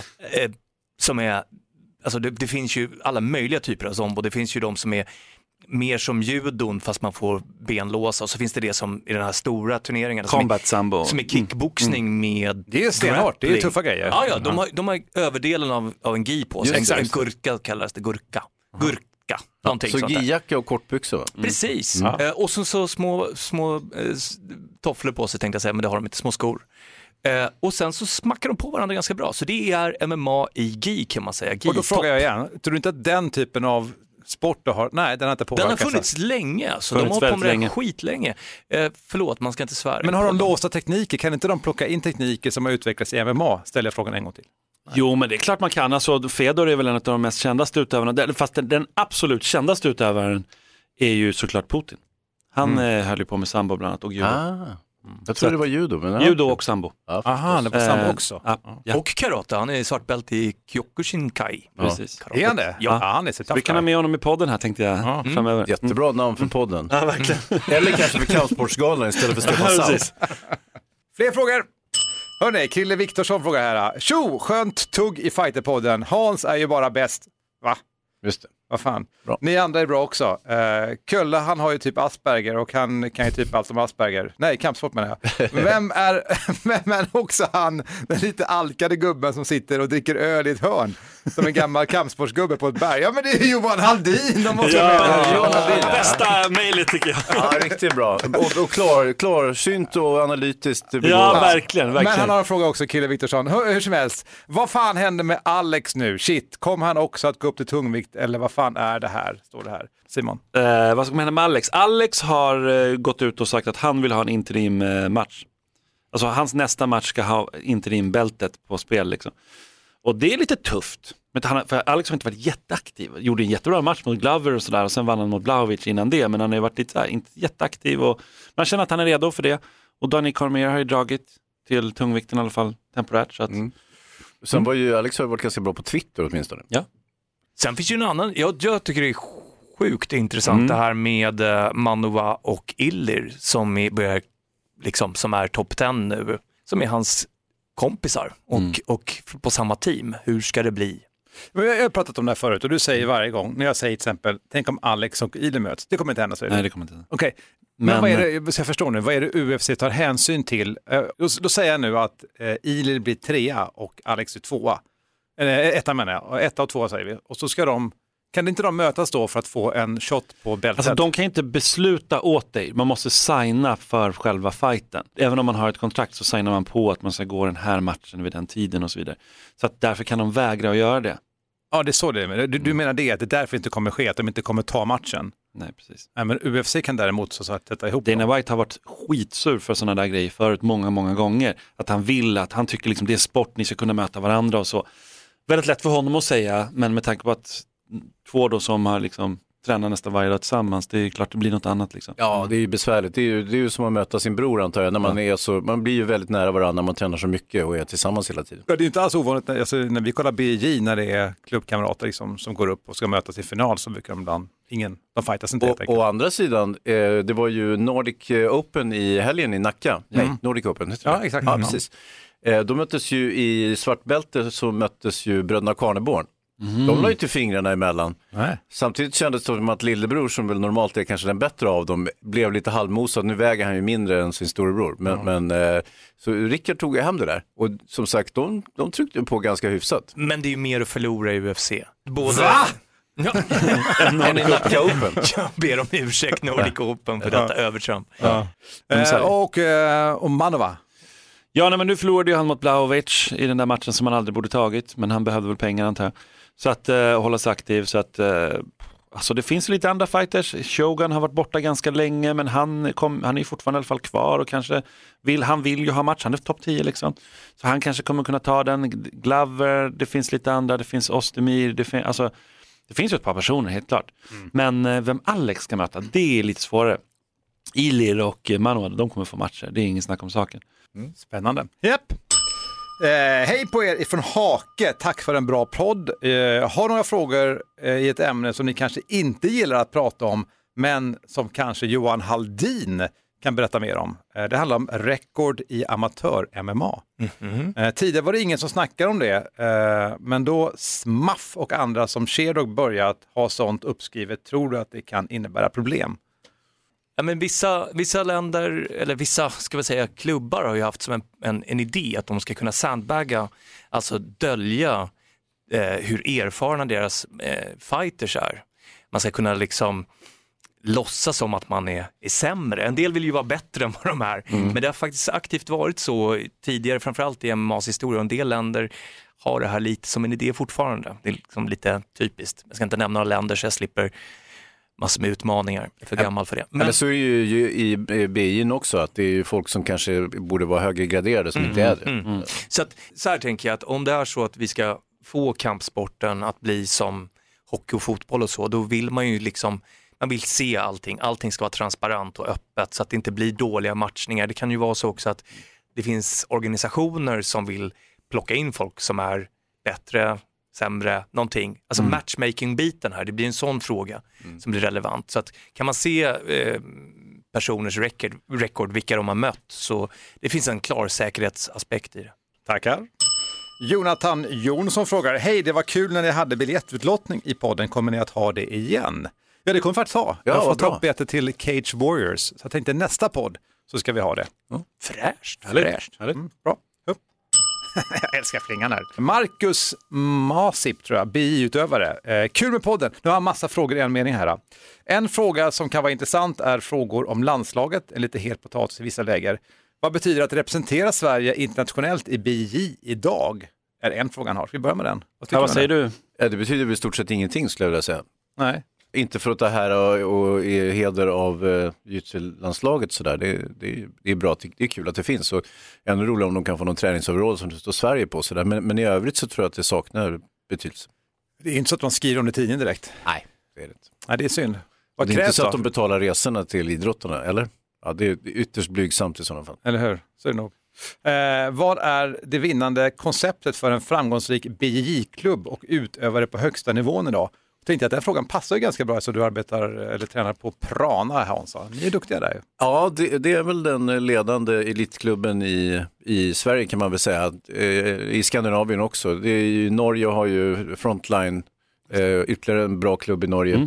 som är, alltså det finns ju alla möjliga typer av sambo. Det finns ju de som är mer som judon fast man får benlåsa och så finns det det som i den här stora turneringen Combat sambo som är kickboxning med det är stenhårt, det är tuffa grejer. Ja, de har överdelen av en gi på sig. En gurka kallas det, gurka. Så gijacka och kortbyxor va? Precis. Och så små tofflor på sig tänkte jag säga, men det har de inte, små skor. Och sen så smackar de på varandra ganska bra. Så det är MMA i gi kan man säga. Och då frågar jag igen, tror du inte att den typen av sport har, nej den har inte påverkat. Den har funnits länge, så de har hållit på med det skitlänge. Förlåt, man ska inte svära. Men har de låsta tekniker? Kan inte de plocka in tekniker som har utvecklats i MMA? Ställer jag frågan en gång till. Nej. Jo, men det är klart man kan. Alltså, Fedor är väl en av de mest kändaste utövarna. Fast den absolut kändaste utövaren är ju såklart Putin. Han höll ju på med sambo bland annat och judo. Jag tror det var judo. Men judo och sambo. Aha, det var sambo också. Ja. Och karate, han är svartbälte i Kyokushinkai. Precis. Är han det? Ja, han är så vi kan ha med honom i podden här tänkte jag framöver. Jättebra namn för podden. Ja, verkligen. Eller kanske för Kampsportsgalan istället för Stefan Saus. Fler frågor. Hörrni, Krille Viktorsson frågar här. Tjo, skönt tugg i Fighterpodden. Hans är ju bara bäst. Va? Just det. Vad fan. Bra. Ni andra är bra också. Kulla, han har ju typ Asperger och han kan ju typ allt om Asperger. Nej, kampsport menar jag. Vem är också han, den lite alkade gubben som sitter och dricker öl i ett hörn? Som en gammal kampsportsgubbe på ett berg. Ja, men det är Johan Haldin. Bästa mejlet tycker jag. Ja, riktigt bra. Och klarsynt och analytiskt. Ja, verkligen. Men han har en fråga också, Krille Viktorsson. Hur som helst, vad fan händer med Alex nu? Shit, kommer han också att gå upp till tungvikt eller vad fan är det här? Står det här. Simon? Vad ska man hända med Alex? Alex har gått ut och sagt att han vill ha en interim-match. Alltså hans nästa match ska ha interimbältet på spel liksom. Och det är lite tufft. För Alex har inte varit jätteaktiv. Gjorde en jättebra match mot Glover och sådär. Och sen vann han mot Blachowicz innan det. Men han har ju varit lite så här, inte jätteaktiv. Och man känner att han är redo för det. Och Danny Cormier har ju dragit till tungvikten i alla fall temporärt. Så att... Sen var ju Alex har varit ganska bra på Twitter åtminstone. Ja. Sen finns ju en annan, jag tycker det är sjukt intressant det här med Manuwa och Illir som är topp 10 nu, som är hans kompisar och på samma team. Hur ska det bli? Jag har pratat om det här förut och du säger varje gång, när jag säger till exempel, tänk om Alex och Illir möts, det kommer inte hända så. Nej, det kommer inte hända. Okej. Men vad är det, så jag förstår nu, vad är det UFC tar hänsyn till? Då säger jag nu att Illir blir 3 och Alex är 2. Etta menar jag, 1 och 2 säger vi. Och så ska kan inte de mötas då för att få en shot på bältet? Alltså de kan inte besluta åt dig. Man måste signa för själva fighten. Även om man har ett kontrakt så signar man på att man ska gå den här matchen vid den tiden och så vidare. Så att därför kan de vägra att göra det. Ja, det är så det är. Du menar det, att det därför inte kommer ske, att de inte kommer ta matchen? Nej, precis. Nej, men UFC kan däremot så sätta ihop Dana White har varit skitsur för sådana där grejer förut många gånger. Att han tycker liksom det är sport, ni ska kunna möta varandra och så. Väldigt lätt för honom att säga, men med tanke på att två då som har liksom tränar nästan varje dag tillsammans, det är klart det blir något annat liksom. Ja, det är ju besvärligt. Det är ju som att möta sin bror antar jag, när man är så, man blir ju väldigt nära varandra när man tränar så mycket och är tillsammans hela tiden. Ja, det är inte alls ovanligt när vi kollar BJ, när det är klubbkamrater liksom, som går upp och ska mötas i final, så brukar de ibland de fightas inte. Och å andra sidan, det var ju Nordic Open i helgen i Nacka. Nej, Nordic Open. Ja, exakt. Ja, precis. Då möttes ju i svartbälte så möttes ju bröderna Karneborn. De la ju inte fingrarna emellan. Nej. Samtidigt kändes det som att lillebror, som väl normalt är kanske den bättre av dem, blev lite halvmosad. Nu väger han ju mindre än sin storebror. Men så Rickard tog hem det där. Och som sagt, de tryckte på ganska hyfsat. Men det är ju mer att förlora i UFC. Va? Ja. En i Nacka Open. Jag ber om ursäkt Nordic Open för detta övertramp. Ja. Och Manova. Ja, nej, men nu förlorade ju han mot Blahovic i den där matchen som han aldrig borde tagit, men han behövde väl pengar antar jag. Så att hålla sig aktiv, så att alltså det finns lite andra fighters. Shogun har varit borta ganska länge, men han är ju fortfarande i alla fall kvar och kanske vill ju ha match. Han är topp 10 liksom. Så han kanske kommer kunna ta den. Glover, det finns lite andra, det finns Ozdemir, det finns ju ett par personer helt klart. Men vem Alex ska möta, det är lite svårare. Ilir och Manuel, de kommer få matcher. Det är ingen snack om saken. Spännande. Japp. Hej på er ifrån Hake, tack för en bra podd. Har några frågor i ett ämne som ni kanske inte gillar att prata om, men som kanske Johan Haldin kan berätta mer om. Det handlar om rekord i amatör-MMA. Tidigare var det ingen som snackade om det, men då Smaff och andra som Sherdog börjat ha sånt uppskrivet, tror du att det kan innebära problem? Ja, men vissa länder, eller vissa ska vi säga klubbar, har ju haft som en idé att de ska kunna sandbagga, alltså dölja hur erfarna deras fighters är. Man ska kunna liksom låtsas som att man är sämre. En del vill ju vara bättre än vad de är, men det har faktiskt aktivt varit så tidigare, framförallt i MMAs historia. En del länder har det här lite som en idé fortfarande. Det är liksom lite typiskt. Jag ska inte nämna några länder så jag slipper massor med utmaningar, är för gammal för det. Men så är ju i BI:n också, att det är ju folk som kanske borde vara högre graderade som inte är det. Så här tänker jag, att om det är så att vi ska få kampsporten att bli som hockey och fotboll och så, då vill man ju liksom, man vill se allting ska vara transparent och öppet så att det inte blir dåliga matchningar. Det kan ju vara så också att det finns organisationer som vill plocka in folk som är bättre, sämre, någonting. Alltså matchmaking-biten här, det blir en sån fråga som blir relevant. Så att kan man se personers record, vilka de har mött, så det finns en klar säkerhetsaspekt i det. Tackar. Jonathan Jonsson frågar, hej, det var kul när ni hade biljettutlottning i podden, kommer ni att ha det igen? Ja, det kommer faktiskt ha. Jag har fått uppbiljetter till Cage Warriors, så jag tänkte nästa podd så ska vi ha det. Fräscht. Bra. Jag älskar flingan här. Marcus Masip tror jag, BI-utövare. Kul med podden. Nu har jag massa frågor i en mening här. En fråga som kan vara intressant är frågor om landslaget, en lite het potatis i vissa läger. Vad betyder att representera Sverige internationellt i BJ idag? Är en fråga han har. Ska vi börja med den? Vad säger du? Ja, det betyder i stort sett ingenting skulle jag vilja säga. Nej. Inte för att det här och är heder av jiu-jitsu-landslaget sådär. Det är bra, det är kul att det finns. Och ännu roligare om de kan få någon träningsoverall som det står Sverige på sådär. Men i övrigt så tror jag att det saknar betydelse. Det är inte så att de skriver om det i tidningen direkt. Nej, det är det inte. Nej, det är synd. Vad det är inte så att de betalar resorna till idrottarna, eller? Ja, det är ytterst blygsamt i sådana fall. Eller hur? Så är det nog. Vad är det vinnande konceptet för en framgångsrik BJJ-klubb och utövare på högsta nivån idag? Jag tänkte att den frågan passar ganska bra så du arbetar eller tränar på Prana, Hansa. Ni är duktiga där ju. Ja, det är väl den ledande elitklubben i Sverige kan man väl säga. I Skandinavien också. Det är ju, Norge har ju Frontline, ytterligare en bra klubb i Norge.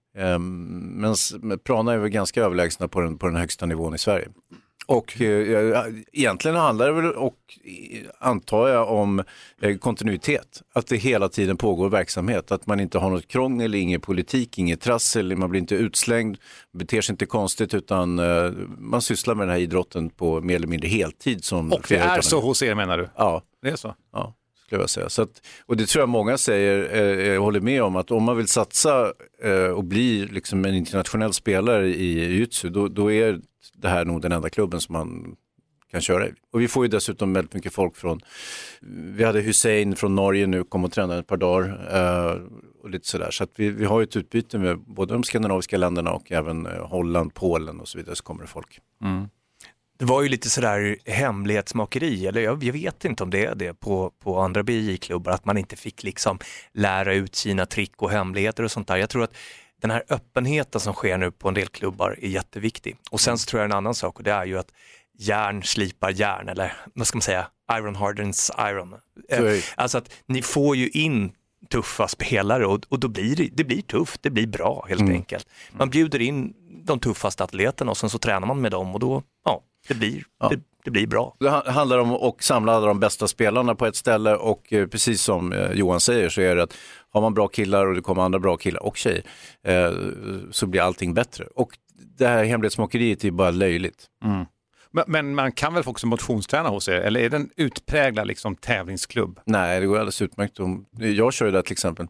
Men Prana är väl ganska överlägsna på den högsta nivån i Sverige. Och egentligen handlar det väl, och antar jag, om kontinuitet. Att det hela tiden pågår verksamhet. Att man inte har något krångel, ingen politik, inget trassel. Man blir inte utslängd, beter sig inte konstigt, utan man sysslar med den här idrotten på mer eller mindre heltid. Som och det är så hos er, menar du? Ja. Det är så? Ja. skulle jag säga. Så att, och det tror jag många säger, jag håller med om, att om man vill satsa och bli liksom en internationell spelare i jiu-jitsu, då är det här nog den enda klubben som man kan köra i. Och vi får ju dessutom väldigt mycket folk från, vi hade Hussein från Norge nu, kom och tränade ett par dagar och lite sådär. Så att vi har ju ett utbyte med både de skandinaviska länderna och även Holland, Polen och så vidare, så kommer det folk. Mm. Det var ju lite sådär hemlighetsmakeri, eller jag vet inte om det är det på andra BJ-klubbar, att man inte fick liksom lära ut sina trick och hemligheter och sånt där. Jag tror att den här öppenheten som sker nu på en del klubbar är jätteviktig. Och sen så tror jag en annan sak, och det är ju att järn slipar järn, eller vad ska man säga, iron hardens iron. Alltså att ni får ju in tuffa spelare och då blir det blir tufft, det blir bra helt enkelt. Man bjuder in de tuffaste atleterna och sen så tränar man med dem och då, det blir bra. Det handlar om att samla alla de bästa spelarna på ett ställe och precis som Johan säger så är det att har man bra killar och det kommer andra bra killar och tjejer så blir allting bättre. Och det här hemlighetsmakeriet är bara löjligt. Mm. Men man kan väl också motionsträna hos er? Eller är det en utpräglad liksom, tävlingsklubb? Nej, det går alldeles utmärkt. Jag kör ju det till exempel.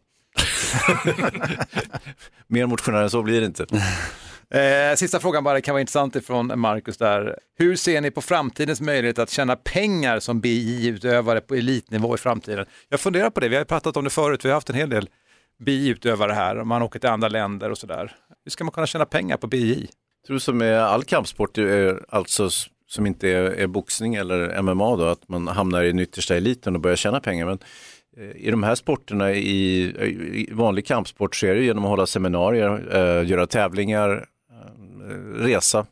Mer motionärer än så blir det inte. Sista frågan bara, det kan vara intressant ifrån Marcus där. Hur ser ni på framtidens möjlighet att tjäna pengar som BI-utövare på elitnivå i framtiden? Jag funderar på det, vi har pratat om det förut, vi har haft en hel del BI-utövare här, man åker till andra länder och sådär. Hur ska man kunna tjäna pengar på BI? Jag tror som med all kampsport, alltså som inte är boxning eller MMA då, att man hamnar i den yttersta eliten och börjar tjäna pengar. Men i de här sporterna, i vanlig kampsport, så är det genom att hålla seminarier, göra tävlingar, resa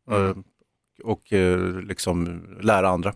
och liksom lära andra.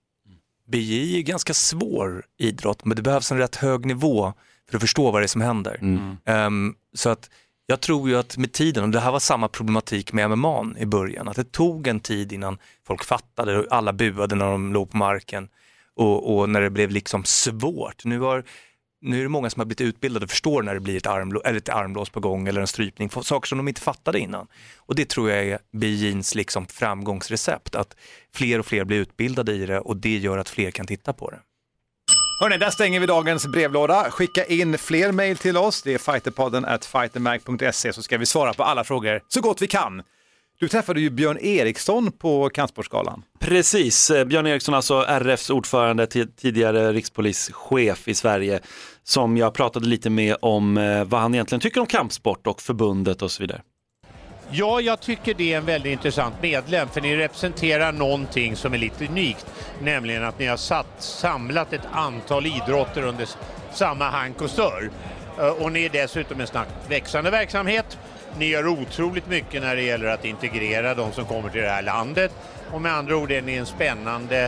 BJ är ganska svår idrott, men det behövs en rätt hög nivå för att förstå vad det är som händer. Så att jag tror ju att med tiden, och det här var samma problematik med MMA i början, att det tog en tid innan folk fattade och alla buade när de låg på marken och när det blev liksom svårt. Nu är det många som har blivit utbildade och förstår när det blir ett armblås på gång eller en strypning, saker som de inte fattade innan. Och det tror jag är BJ:s liksom framgångsrecept, att fler och fler blir utbildade i det och det gör att fler kan titta på det. Hörrni, där stänger vi dagens brevlåda. Skicka in fler mejl till oss. Det är fighterpodden@fightermag.se, så ska vi svara på alla frågor så gott vi kan. Du träffade ju Björn Eriksson på Kampsportsgalan. Precis, Björn Eriksson, alltså RFs ordförande, tidigare rikspolischef i Sverige, som jag pratade lite med om vad han egentligen tycker om kampsport och förbundet och så vidare. Ja, jag tycker det är en väldigt intressant medlem, för ni representerar någonting som är lite unikt, nämligen att ni har samlat ett antal idrotter under samma hank och stör. Och ni är dessutom en snabbt växande verksamhet. Ni gör otroligt mycket när det gäller att integrera de som kommer till det här landet. Och med andra ord är ni en spännande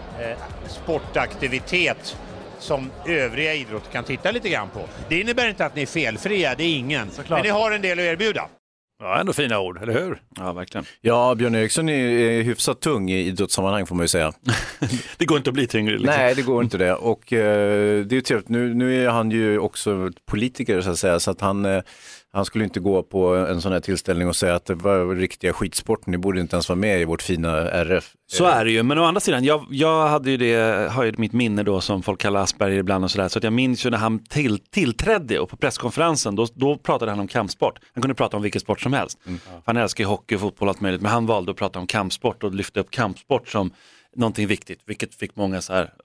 sportaktivitet som övriga idrotter kan titta lite grann på. Det innebär inte att ni är felfria, det är ingen. Såklart. Men ni har en del att erbjuda. Ja, ändå fina ord, eller hur? Ja, verkligen. Ja, Björn Eriksson är hyfsat tung i idrottssammanhang, får man ju säga. Det går inte att bli tyngre. Liksom. Nej, det går inte det. Och det är ju trevligt. Nu är han ju också politiker, så att säga, så att han skulle inte gå på en sån här tillställning och säga att det var riktiga skitsporten. Ni borde inte ens vara med i vårt fina RF. Så är det ju, men å andra sidan, jag hade ju det, har ju mitt minne då som folk kallar Asperger ibland och sådär, så att jag minns ju när han tillträdde och på presskonferensen, då pratade han om kampsport. Han kunde prata om vilken sport som helst. Han älskar ju hockey och fotboll och allt möjligt, men han valde att prata om kampsport och lyfte upp kampsport som någonting viktigt, vilket fick många så här,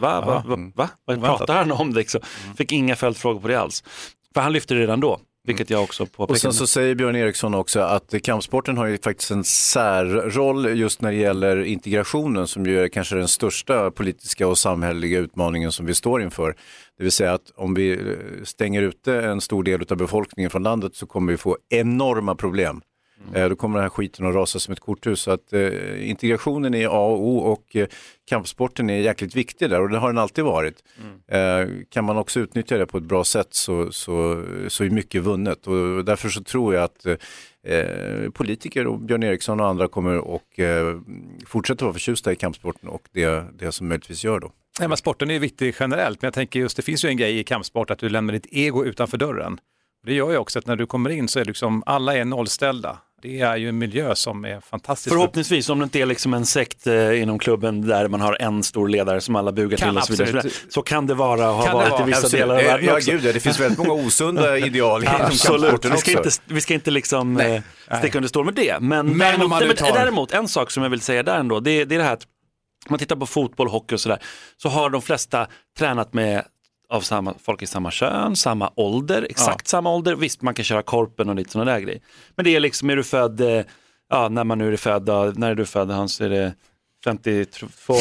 vad pratar han om? Liksom. Fick inga följdfrågor på det alls. För han lyfte det redan då. Vilket jag också påpekar. Och sen så säger Björn Eriksson också att kampsporten har ju faktiskt en särroll just när det gäller integrationen, som ju är kanske den största politiska och samhälleliga utmaningen som vi står inför. Det vill säga att om vi stänger ute en stor del av befolkningen från landet så kommer vi få enorma problem. Då kommer den här skiten att rasa som ett korthus. Så att integrationen är A och O, och kampsporten är jäkligt viktig där, och det har den alltid varit. Kan man också utnyttja det på ett bra sätt så är mycket vunnet, och därför så tror jag att politiker och Björn Eriksson och andra kommer att fortsätta vara förtjusta i kampsporten och det som möjligtvis gör då. Ja, men sporten är ju viktig generellt, men jag tänker just, det finns ju en grej i kampsport att du lämnar ditt ego utanför dörren. Det gör ju också att när du kommer in så är liksom alla är nollställda. Det är ju en miljö som är fantastisk. Förhoppningsvis, om det inte är liksom en sekt inom klubben där man har en stor ledare som alla bugar till och så vidare. Så kan det vara och har varit i vissa delar av världen också. Gud, det finns väldigt många osunda ideal inom kampsporten också. Vi ska inte liksom sticka under stol med det. Men däremot, en sak som jag vill säga där ändå, det är det här att om man tittar på fotboll, hockey och sådär, så har de flesta tränat med av samma folk i samma kön, samma ålder, exakt samma ålder. Visst, man kan köra korpen och lite sådana där grejer. Men det är liksom, är du född, när man nu är född, när är du född, Hans, är det 52,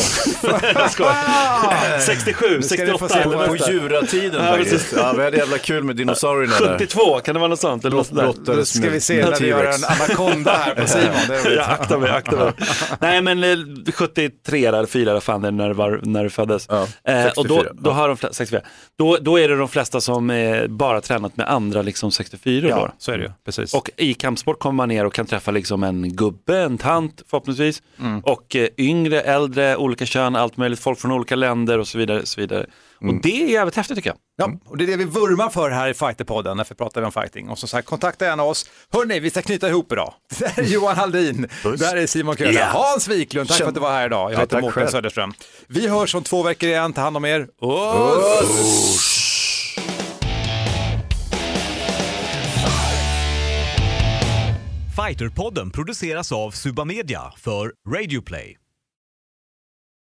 67, 68. På djuratiden faktiskt. Ja, vi hade jävla kul med dinosaurierna 72, kan det vara något sånt? Eller ska vi se när vi gör en anakonda här på Simon. Ja, akta mig. Nej, men 73 eller 4 fan det när du föddes. Ja, och då har de 64. Då är det de flesta som bara tränat med andra liksom 64 år. Så är det ju, precis. Och i kampsport kommer man ner och kan träffa liksom en gubbe, en tant förhoppningsvis. Och yngre, äldre, olika kön, allt möjligt, folk från olika länder och så vidare. Och, så vidare. Och det är jävligt häftigt tycker jag. Ja, och det är det vi vurmar för här i Fighterpodden när vi pratar om fighting. Och som sagt, kontakta gärna oss. Hörrni, vi ska knyta ihop idag. Det här är Johan Haldin, där är Simon Köhler, Hans Wiklund, tack för att du var här idag. Jag heter Mårten Söderström. Vi hörs om 2 veckor igen, ta hand om er. Fighterpodden produceras av Suba Media för Radio Play.